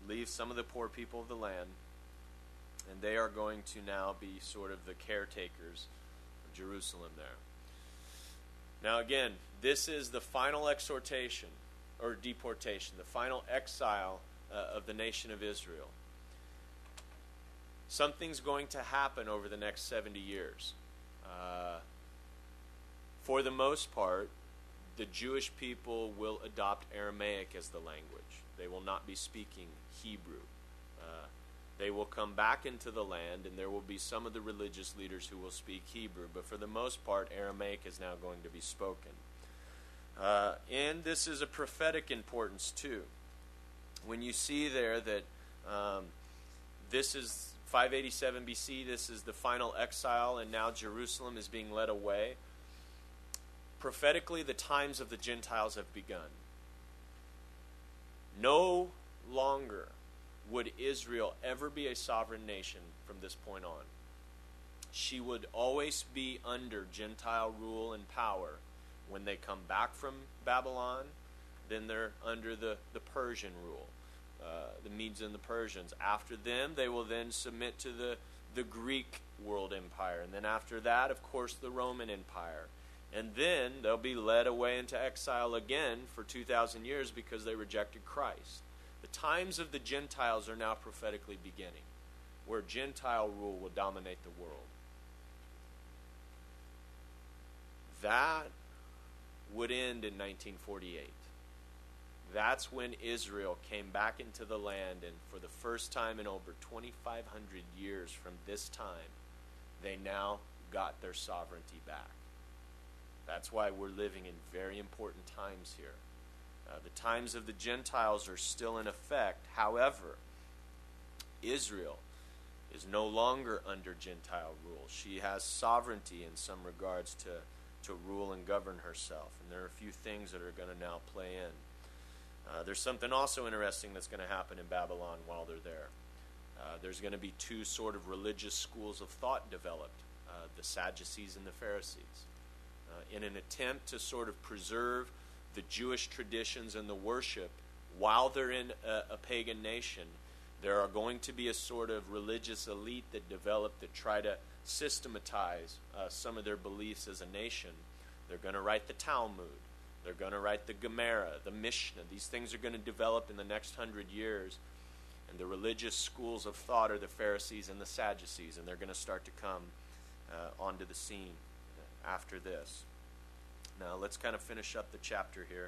leave some of the poor people of the land, and they are going to now be sort of the caretakers of Jerusalem there. Now again, this is the final exhortation, or deportation, the final exile uh, of the nation of Israel. Something's going to happen over the next seventy years. Uh, for the most part, the Jewish people will adopt Aramaic as the language. They will not be speaking Hebrew. Uh, they will come back into the land, and there will be some of the religious leaders who will speak Hebrew, but for the most part, Aramaic is now going to be spoken. Uh, and this is a prophetic importance too. When you see there that um, this is five eighty-seven B C, this is the final exile, and now Jerusalem is being led away. Prophetically, the times of the Gentiles have begun. No longer would Israel ever be a sovereign nation from this point on. She would always be under Gentile rule and power. When they come back from Babylon, then they're under the, the Persian rule, uh, the Medes and the Persians. After them, they will then submit to the, the Greek world empire. And then after that, of course, the Roman Empire. And then they'll be led away into exile again for two thousand years because they rejected Christ. The times of the Gentiles are now prophetically beginning, where Gentile rule will dominate the world. That would end in nineteen forty-eight. That's when Israel came back into the land, and for the first time in over twenty-five hundred years from this time, they now got their sovereignty back. That's why we're living in very important times here. Uh, the times of the Gentiles are still in effect. However, Israel is no longer under Gentile rule. She has sovereignty in some regards to, to rule and govern herself. And there are a few things that are going to now play in. Uh, there's something also interesting that's going to happen in Babylon while they're there. Uh, there's going to be two sort of religious schools of thought developed, uh, the Sadducees and the Pharisees. Uh, in an attempt to sort of preserve the Jewish traditions and the worship while they're in a, a pagan nation, there are going to be a sort of religious elite that develop that try to systematize uh, some of their beliefs as a nation. They're going to write the Talmud. They're going to write the Gemara, the Mishnah. These things are going to develop in the next hundred years. And the religious schools of thought are the Pharisees and the Sadducees, and they're going to start to come uh, onto the scene after this. Now, let's kind of finish up the chapter here.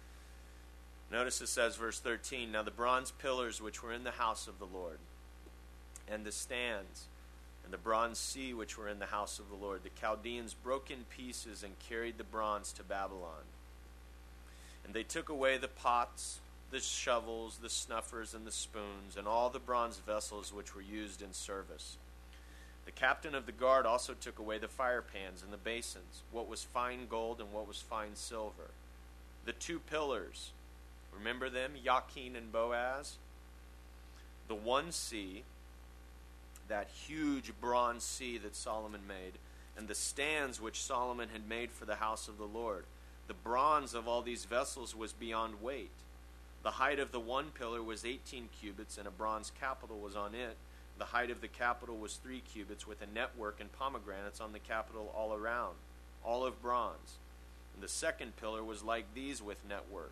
Notice it says, verse thirteen, "Now the bronze pillars which were in the house of the Lord, and the stands, and the bronze sea which were in the house of the Lord, the Chaldeans broke in pieces and carried the bronze to Babylon. And they took away the pots, the shovels, the snuffers, and the spoons, and all the bronze vessels which were used in service. The captain of the guard also took away the fire pans and the basins, what was fine gold and what was fine silver. The two pillars, remember them, Jachin and Boaz? The one sea, that huge bronze sea that Solomon made, and the stands which Solomon had made for the house of the Lord. The bronze of all these vessels was beyond weight. The height of the one pillar was eighteen cubits, and a bronze capital was on it. The height of the capital was three cubits, with a network and pomegranates on the capital all around, all of bronze. And the second pillar was like these with network."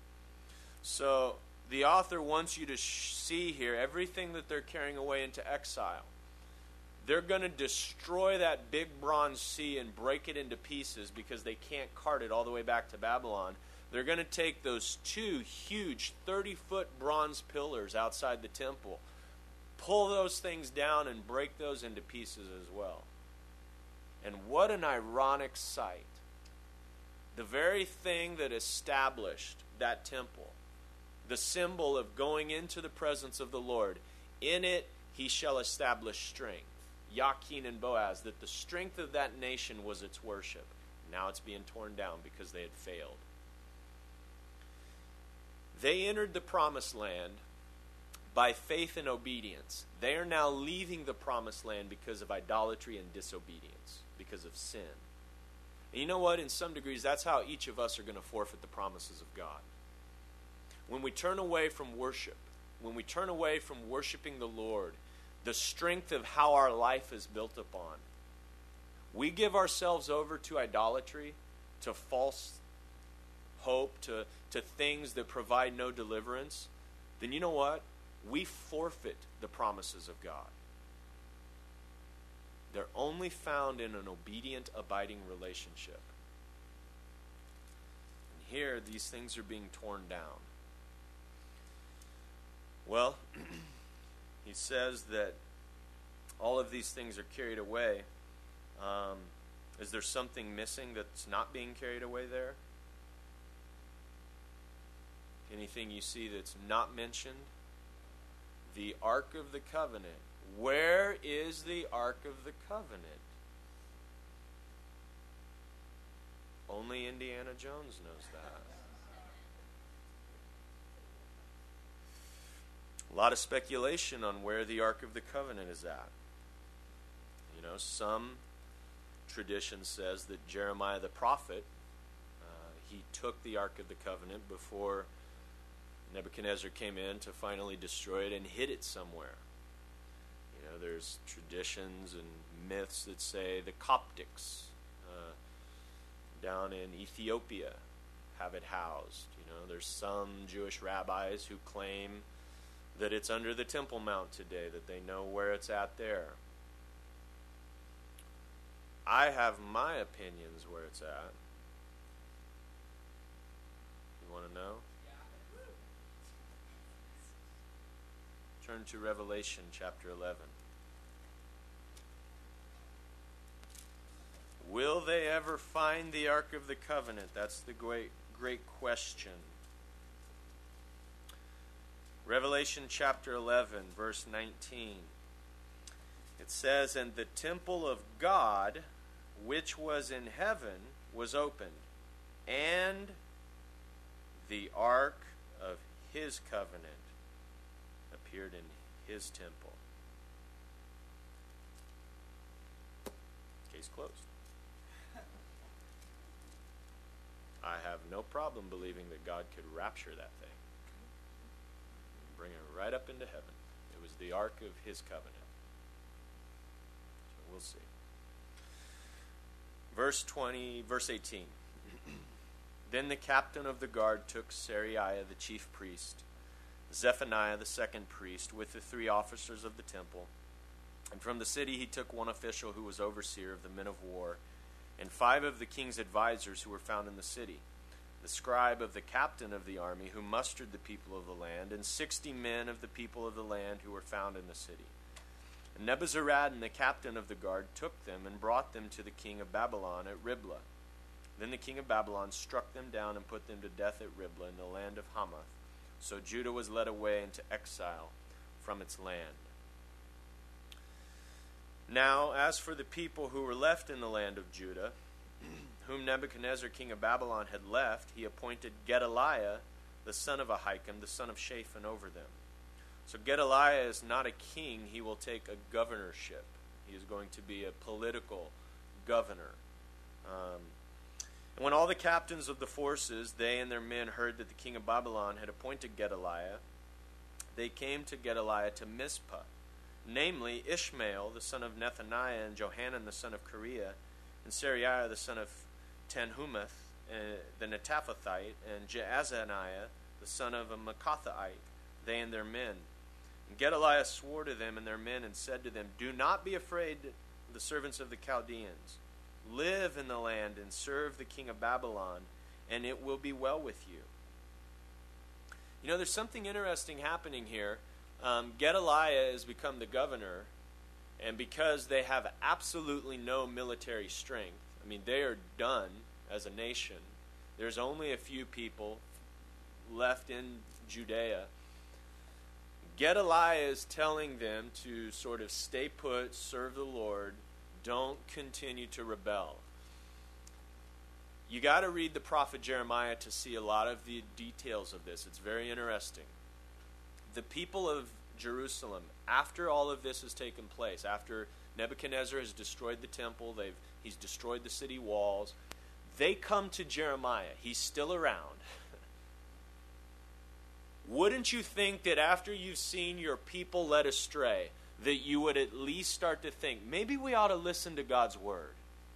So the author wants you to sh- see here everything that they're carrying away into exile. They're going to destroy that big bronze sea and break it into pieces because they can't cart it all the way back to Babylon. They're going to take those two huge thirty-foot bronze pillars outside the temple, pull those things down and break those into pieces as well. And what an ironic sight. The very thing that established that temple, the symbol of going into the presence of the Lord, in it he shall establish strength. Jachin and Boaz, that the strength of that nation was its worship. Now it's being torn down because they had failed. They entered the promised land by faith and obedience. They are now leaving the promised land because of idolatry and disobedience, because of sin. And you know what? In some degrees, that's how each of us are going to forfeit the promises of God. When we turn away from worship, when we turn away from worshiping the Lord, the strength of how our life is built upon, we give ourselves over to idolatry, to false hope, to, to things that provide no deliverance, then you know what? We forfeit the promises of God. They're only found in an obedient, abiding relationship. And here, these things are being torn down. Well, he says that all of these things are carried away. Um, is there something missing that's not being carried away there? Anything you see that's not mentioned? The Ark of the Covenant. Where is the Ark of the Covenant? Only Indiana Jones knows that. A lot of speculation on where the Ark of the Covenant is at. You know, some tradition says that Jeremiah the prophet, uh, he took the Ark of the Covenant before Nebuchadnezzar came in to finally destroy it and hid it somewhere. You know, there's traditions and myths that say the Coptics uh, down in Ethiopia have it housed. You know, there's some Jewish rabbis who claim that it's under the Temple Mount today, that they know where it's at there. I have my opinions where it's at. You want to know? Turn to Revelation chapter eleven. Will they ever find the Ark of the Covenant? That's the great, great question. Revelation chapter eleven, verse nineteen. It says, "And the temple of God, which was in heaven, was opened, and the ark of his covenant appeared in his temple." Case closed. I have no problem believing that God could rapture that thing. Bring it right up into heaven. It was the ark of his covenant. So we'll see. Verse twenty, verse eighteen. Then the captain of the guard took Seraiah the chief priest, Zephaniah the second priest, with the three officers of the temple. And from the city he took one official who was overseer of the men of war, and five of the king's advisers who were found in the city, the scribe of the captain of the army who mustered the people of the land, and sixty men of the people of the land who were found in the city. And Nebuzaradan, the captain of the guard, took them and brought them to the king of Babylon at Riblah. Then the king of Babylon struck them down and put them to death at Riblah in the land of Hamath. So Judah was led away into exile from its land. Now, as for the people who were left in the land of Judah, whom Nebuchadnezzar king of Babylon had left, he appointed Gedaliah, the son of Ahikam, the son of Shaphan, over them. So Gedaliah is not a king, he will take a governorship. He is going to be a political governor. Um, and when all the captains of the forces, they and their men, heard that the king of Babylon had appointed Gedaliah, they came to Gedaliah to Mizpah, namely Ishmael the son of Nethaniah, and Johanan the son of Kareah, and Seraiah the son of Tanhumeth, uh, the Netaphathite, and Jaazaniah the son of a Maaccathite, they and their men. And Gedaliah swore to them and their men, and said to them, "Do not be afraid, the servants of the Chaldeans. Live in the land and serve the king of Babylon, and it will be well with you." You know, there's something interesting happening here. Um, Gedaliah has become the governor, and because they have absolutely no military strength, I mean, they are done as a nation. There's only a few people left in Judea. Gedaliah is telling them to sort of stay put, serve the Lord, don't continue to rebel. You got to read the prophet Jeremiah to see a lot of the details of this. It's very interesting. The people of Jerusalem, after all of this has taken place, after Nebuchadnezzar has destroyed the temple, they've he's destroyed the city walls, they come to Jeremiah. He's still around. wouldn't you think that after you've seen your people led astray, that you would at least start to think, maybe we ought to listen to God's word?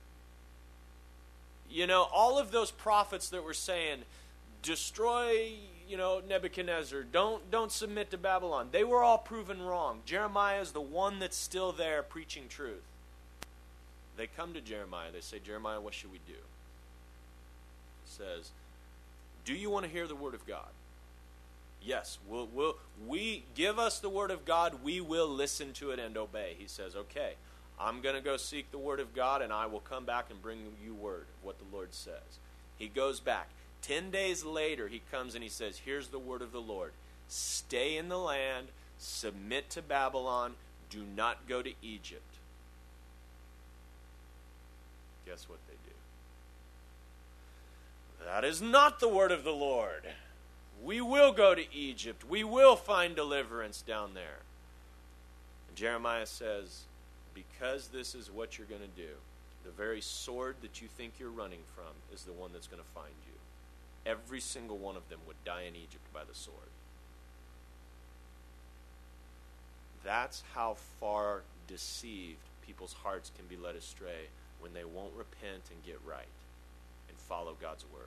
You know, all of those prophets that were saying, destroy, you know, Nebuchadnezzar, don't, don't submit to Babylon, they were all proven wrong. Jeremiah is the one that's still there preaching truth. They come to Jeremiah, they say, Jeremiah, what should we do? He says, do you want to hear the word of God? Yes, we'll, we'll, we give us the word of God, we will listen to it and obey. He says, okay, I'm going to go seek the word of God, and I will come back and bring you word of what the Lord says. He goes back. Ten days later, he comes and he says, here's the word of the Lord. Stay in the land, submit to Babylon, do not go to Egypt. Guess what they do? That is not the word of the Lord. We will go to Egypt. We will find deliverance down there. And Jeremiah says, because this is what you're going to do, the very sword that you think you're running from is the one that's going to find you. Every single one of them would die in Egypt by the sword. That's how far deceived people's hearts can be led astray when they won't repent and get right and follow God's word.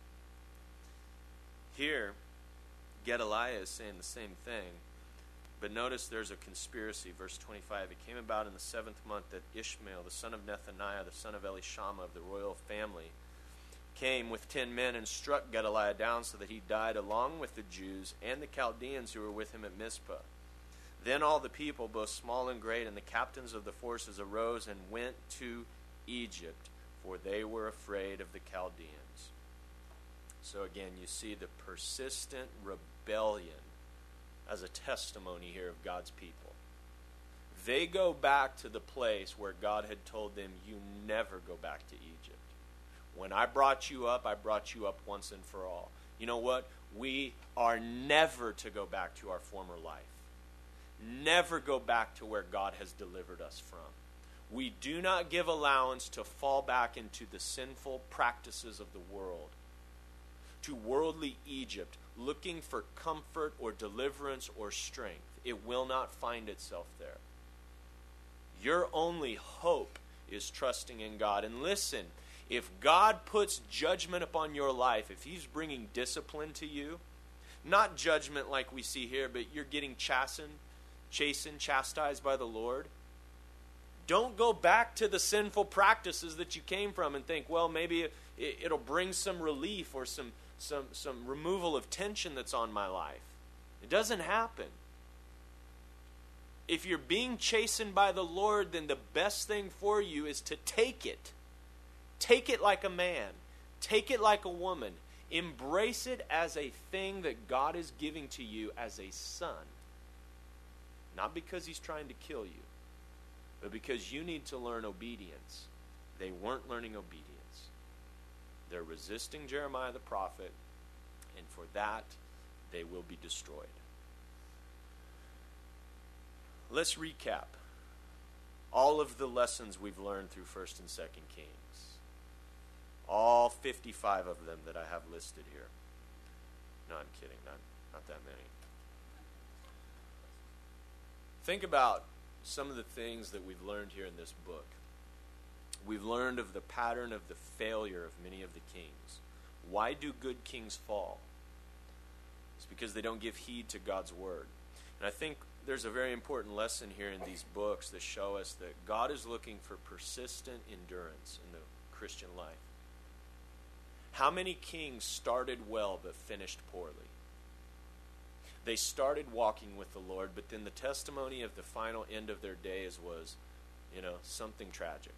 Here, Gedaliah is saying the same thing, but notice there's a conspiracy. Verse twenty-five, it came about in the seventh month that Ishmael, the son of Nethaniah, the son of Elishama of the royal family, came with ten men and struck Gedaliah down so that he died along with the Jews and the Chaldeans who were with him at Mizpah. Then all the people, both small and great, and the captains of the forces arose and went to Egypt, for they were afraid of the Chaldeans. So again, you see the persistent rebellion as a testimony here of God's people. They go back to the place where God had told them, you never go back to Egypt. When I brought you up, I brought you up once and for all. You know what? We are never to go back to our former life. Never go back to where God has delivered us from. We do not give allowance to fall back into the sinful practices of the world, to worldly Egypt, looking for comfort or deliverance or strength. It will not find itself there. Your only hope is trusting in God. And listen, if God puts judgment upon your life, if he's bringing discipline to you, not judgment like we see here, but you're getting chastened, chastened, chastised by the Lord, don't go back to the sinful practices that you came from and think, well, maybe it, it'll bring some relief or some, some, some removal of tension that's on my life. It doesn't happen. If you're being chastened by the Lord, then the best thing for you is to take it. Take it like a man. Take it like a woman. Embrace it as a thing that God is giving to you as a son. Not because he's trying to kill you, but because you need to learn obedience. They weren't learning obedience. They're resisting Jeremiah the prophet, and for that, they will be destroyed. Let's recap all of the lessons we've learned through First and Second Kings. All fifty-five of them that I have listed here. No, I'm kidding. Not, not that many. Think about some of the things that we've learned here in this book. We've learned of the pattern of the failure of many of the kings. Why do good kings fall? It's because they don't give heed to God's word. And I think there's a very important lesson here in these books that show us that God is looking for persistent endurance in the Christian life. How many kings started well but finished poorly? They started walking with the Lord, but then the testimony of the final end of their days was, you know, something tragic.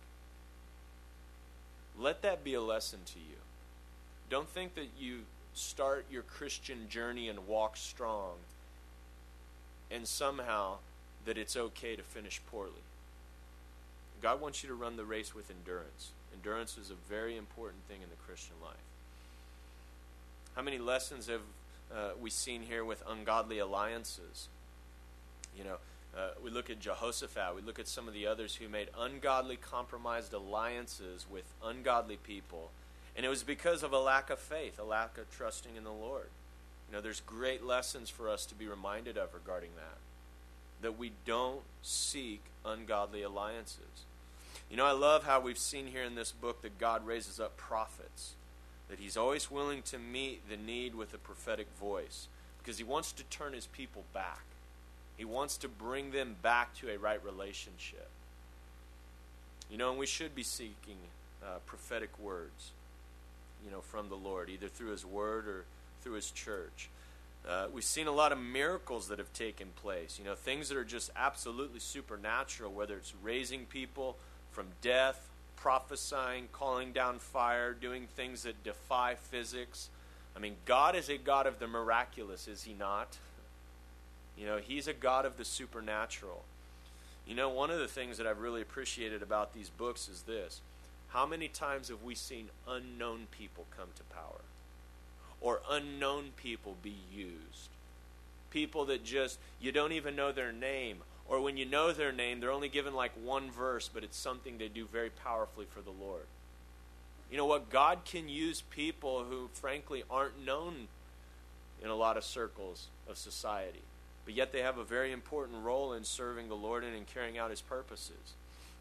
Let that be a lesson to you. Don't think that you start your Christian journey and walk strong and somehow that it's okay to finish poorly. God wants you to run the race with endurance. Endurance is a very important thing in the Christian life. How many lessons have uh, we seen here with ungodly alliances? You know, uh, we look at Jehoshaphat. We look at some of the others who made ungodly, compromised alliances with ungodly people. And it was because of a lack of faith, a lack of trusting in the Lord. You know, there's great lessons for us to be reminded of regarding that. That we don't seek ungodly alliances. You know, I love how we've seen here in this book that God raises up prophets. That he's always willing to meet the need with a prophetic voice. Because he wants to turn his people back. He wants to bring them back to a right relationship. You know, and we should be seeking uh, prophetic words, you know, from the Lord, either through his word or through his church. Uh, we've seen a lot of miracles that have taken place, you know, things that are just absolutely supernatural, whether it's raising people from death, prophesying, calling down fire, doing things that defy physics. I mean, God is a God of the miraculous, is he not? You know, he's a God of the supernatural. You know, one of the things that I've really appreciated about these books is this. How many times have we seen unknown people come to power? Or unknown people be used? People that just, you don't even know their name. Or when you know their name, they're only given like one verse, but it's something they do very powerfully for the Lord. You know what? God can use people who, frankly, aren't known in a lot of circles of society. But yet they have a very important role in serving the Lord and in carrying out his purposes.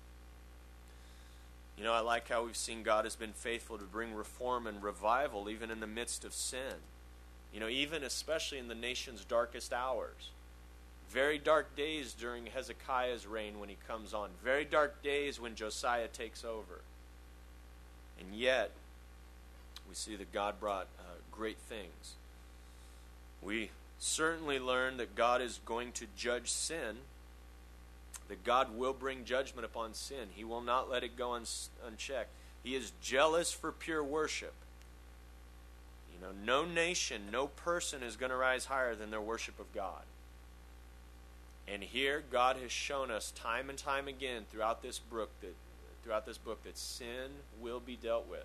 You know, I like how we've seen God has been faithful to bring reform and revival even in the midst of sin. You know, even especially in the nation's darkest hours. Very dark days during Hezekiah's reign when he comes on. Very dark days when Josiah takes over. And yet, we see that God brought uh, great things. We certainly learn that God is going to judge sin, that God will bring judgment upon sin. He will not let it go un- unchecked. He is jealous for pure worship. You know, no nation, no person is going to rise higher than their worship of God. And here, God has shown us time and time again throughout this book that throughout this book that sin will be dealt with.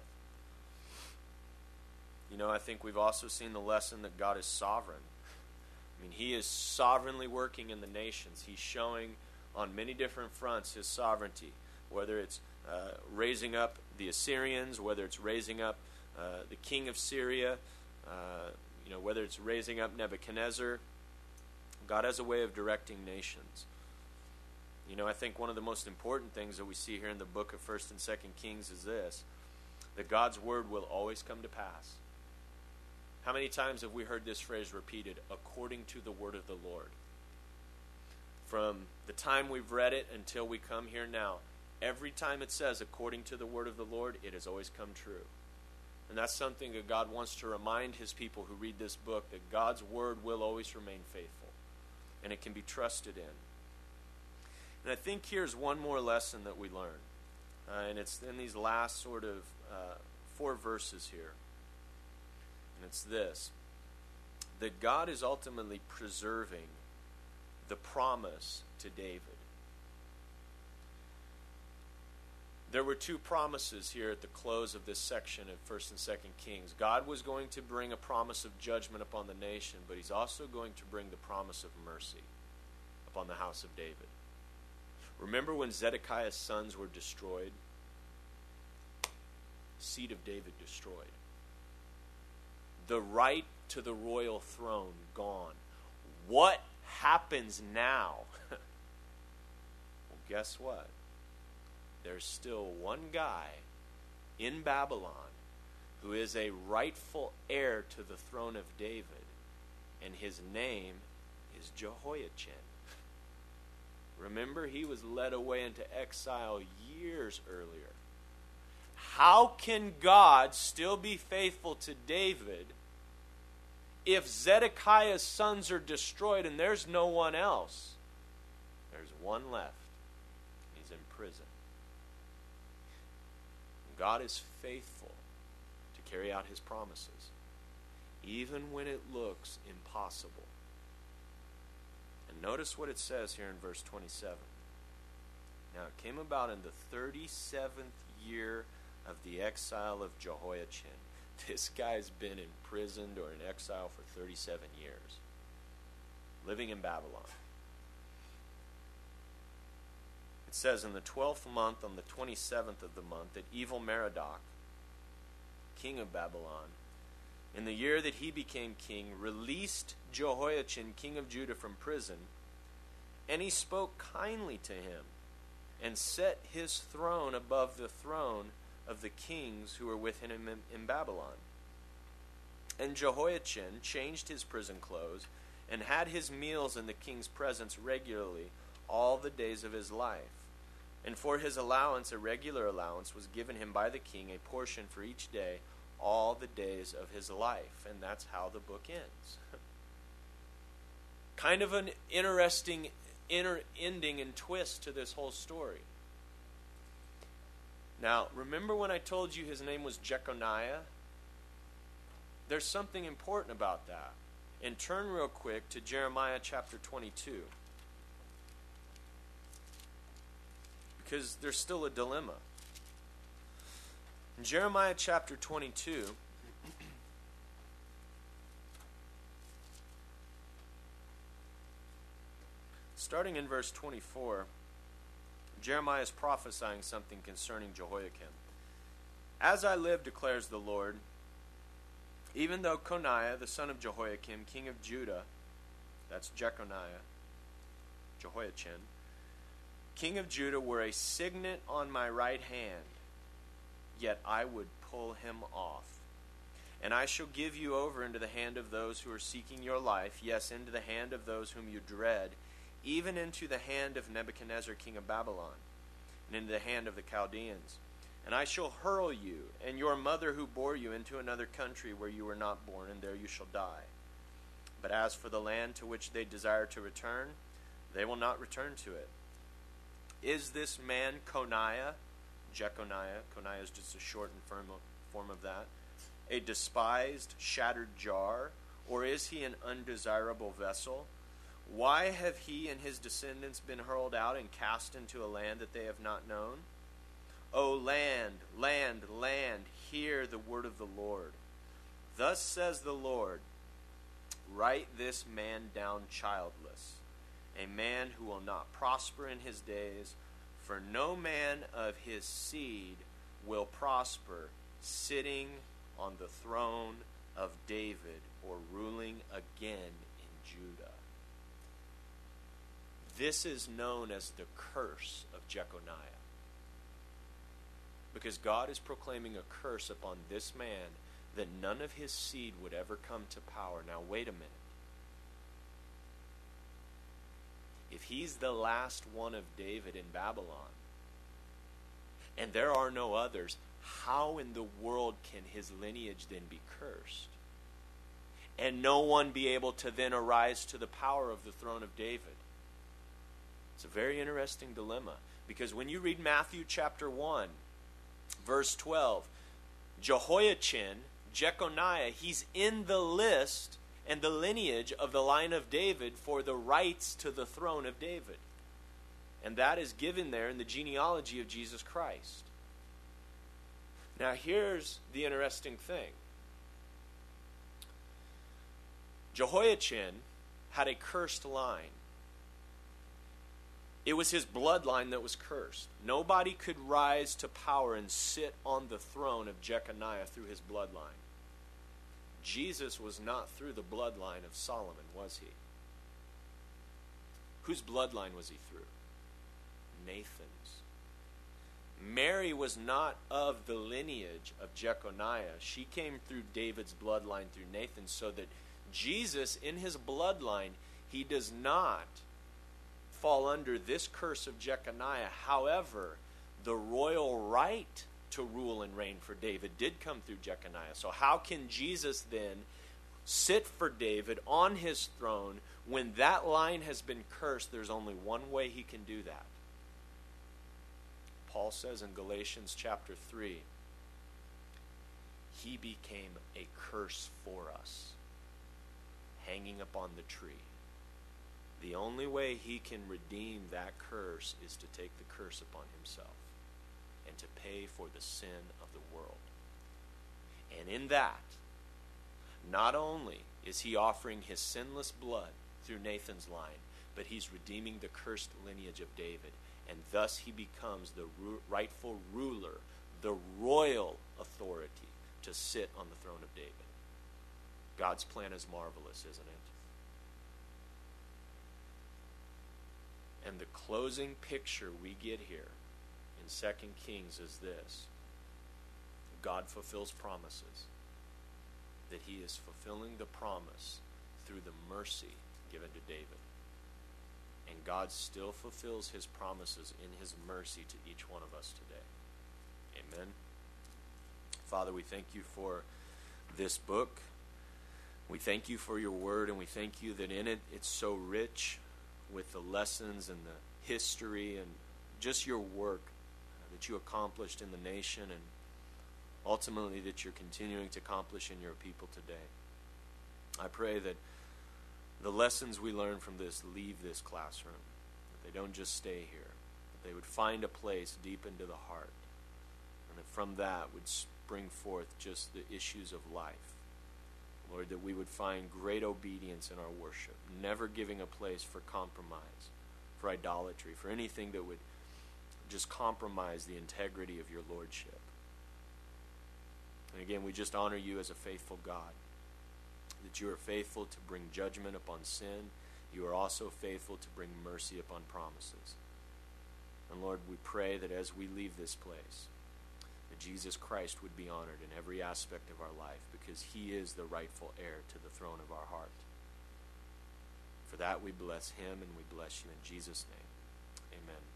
You know, I think we've also seen the lesson that God is sovereign. I mean, he is sovereignly working in the nations. He's showing on many different fronts his sovereignty, whether it's uh, raising up the Assyrians, whether it's raising up uh, the king of Syria, uh, you know, whether it's raising up Nebuchadnezzar. God has a way of directing nations. You know, I think one of the most important things that we see here in the book of First and Second Kings is this, that God's word will always come to pass. How many times have we heard this phrase repeated? According to the word of the Lord. From the time we've read it until we come here now, every time it says according to the word of the Lord, it has always come true. And that's something that God wants to remind his people who read this book, that God's word will always remain faithful. And it can be trusted in. And I think here's one more lesson that we learn. Uh, and it's in these last sort of uh, four verses here. And it's this, that God is ultimately preserving the promise to David. There were two promises here at the close of this section of First and Second Kings. God was going to bring a promise of judgment upon the nation, but he's also going to bring the promise of mercy upon the house of David. Remember when Zedekiah's sons were destroyed? Seed of David destroyed. The right to the royal throne gone. What happens now? Well, guess what? There's still one guy in Babylon who is a rightful heir to the throne of David, and his name is Jehoiachin. Remember, he was led away into exile years earlier. How can God still be faithful to David if Zedekiah's sons are destroyed and there's no one else? There's one left. He's in prison. God is faithful to carry out his promises, even when it looks impossible. And notice what it says here in verse twenty-seven. Now it came about in the thirty-seventh year of the exile of Jehoiachin. This guy's been imprisoned or in exile for thirty-seven years, living in Babylon. It says, in the twelfth month, on the twenty-seventh of the month, that Evil Merodach, king of Babylon, in the year that he became king, released Jehoiachin, king of Judah, from prison, and he spoke kindly to him, and set his throne above the throne of the kings who were with him in, in Babylon. And Jehoiachin changed his prison clothes, and had his meals in the king's presence regularly all the days of his life. And for his allowance, a regular allowance, was given him by the king, a portion for each day, all the days of his life. And that's how the book ends. Kind of an interesting inner ending and twist to this whole story. Now, remember when I told you his name was Jeconiah? There's something important about that. And turn real quick to Jeremiah chapter twenty-two. Because there's still a dilemma. In Jeremiah chapter twenty-two, starting in verse twenty-four, Jeremiah is prophesying something concerning Jehoiakim. As I live, declares the Lord, even though Coniah, the son of Jehoiakim, king of Judah, that's Jeconiah, Jehoiachin, king of Judah, were a signet on my right hand, yet I would pull him off. And I shall give you over into the hand of those who are seeking your life, yes, into the hand of those whom you dread, even into the hand of Nebuchadnezzar, king of Babylon, and into the hand of the Chaldeans. And I shall hurl you and your mother who bore you into another country where you were not born, and there you shall die. But as for the land to which they desire to return, they will not return to it. Is this man Coniah, Jeconiah, Coniah is just a shortened form of that, a despised, shattered jar, or is he an undesirable vessel? Why have he and his descendants been hurled out and cast into a land that they have not known? O land, land, land, hear the word of the Lord. Thus says the Lord, write this man down childless, a man who will not prosper in his days, for no man of his seed will prosper, sitting on the throne of David or ruling again in Judah. This is known as the curse of Jeconiah, because God is proclaiming a curse upon this man that none of his seed would ever come to power. Now wait a minute. If he's the last one of David in Babylon, and there are no others, how in the world can his lineage then be cursed? And no one be able to then arise to the power of the throne of David? It's a very interesting dilemma, because when you read Matthew chapter one, verse twelve, Jehoiachin, Jeconiah, he's in the list and the lineage of the line of David for the rights to the throne of David. And that is given there in the genealogy of Jesus Christ. Now here's the interesting thing. Jehoiachin had a cursed line. It was his bloodline that was cursed. Nobody could rise to power and sit on the throne of Jeconiah through his bloodline. Jesus was not through the bloodline of Solomon, was he? Whose bloodline was he through? Nathan's. Mary was not of the lineage of Jeconiah. She came through David's bloodline through Nathan, so that Jesus, in his bloodline, he does not fall under this curse of Jeconiah. However, the royal right to rule and reign for David did come through Jeconiah. So how can Jesus then sit for David on his throne when that line has been cursed? There's only one way he can do that. Paul says in Galatians chapter three, he became a curse for us, hanging upon the tree. The only way he can redeem that curse is to take the curse upon himself and to pay for the sin of the world. And in that, not only is he offering his sinless blood through Nathan's line, but he's redeeming the cursed lineage of David. And thus he becomes the ru- rightful ruler, the royal authority to sit on the throne of David. God's plan is marvelous, isn't it? And the closing picture we get here in Second Kings is this. God fulfills promises. That he is fulfilling the promise through the mercy given to David. And God still fulfills his promises in his mercy to each one of us today. Amen. Father, we thank you for this book. We thank you for your word, and we thank you that in it it's so rich with the lessons and the history and just your work that you accomplished in the nation and ultimately that you're continuing to accomplish in your people today. I pray that the lessons we learn from this leave this classroom, that they don't just stay here, that they would find a place deep into the heart, and that from that would spring forth just the issues of life. Lord, that we would find great obedience in our worship, never giving a place for compromise, for idolatry, for anything that would just compromise the integrity of your lordship. And again, we just honor you as a faithful God, that you are faithful to bring judgment upon sin. You are also faithful to bring mercy upon promises. And Lord, we pray that as we leave this place, that Jesus Christ would be honored in every aspect of our life because he is the rightful heir to the throne of our heart. For that we bless him and we bless you in Jesus' name. Amen.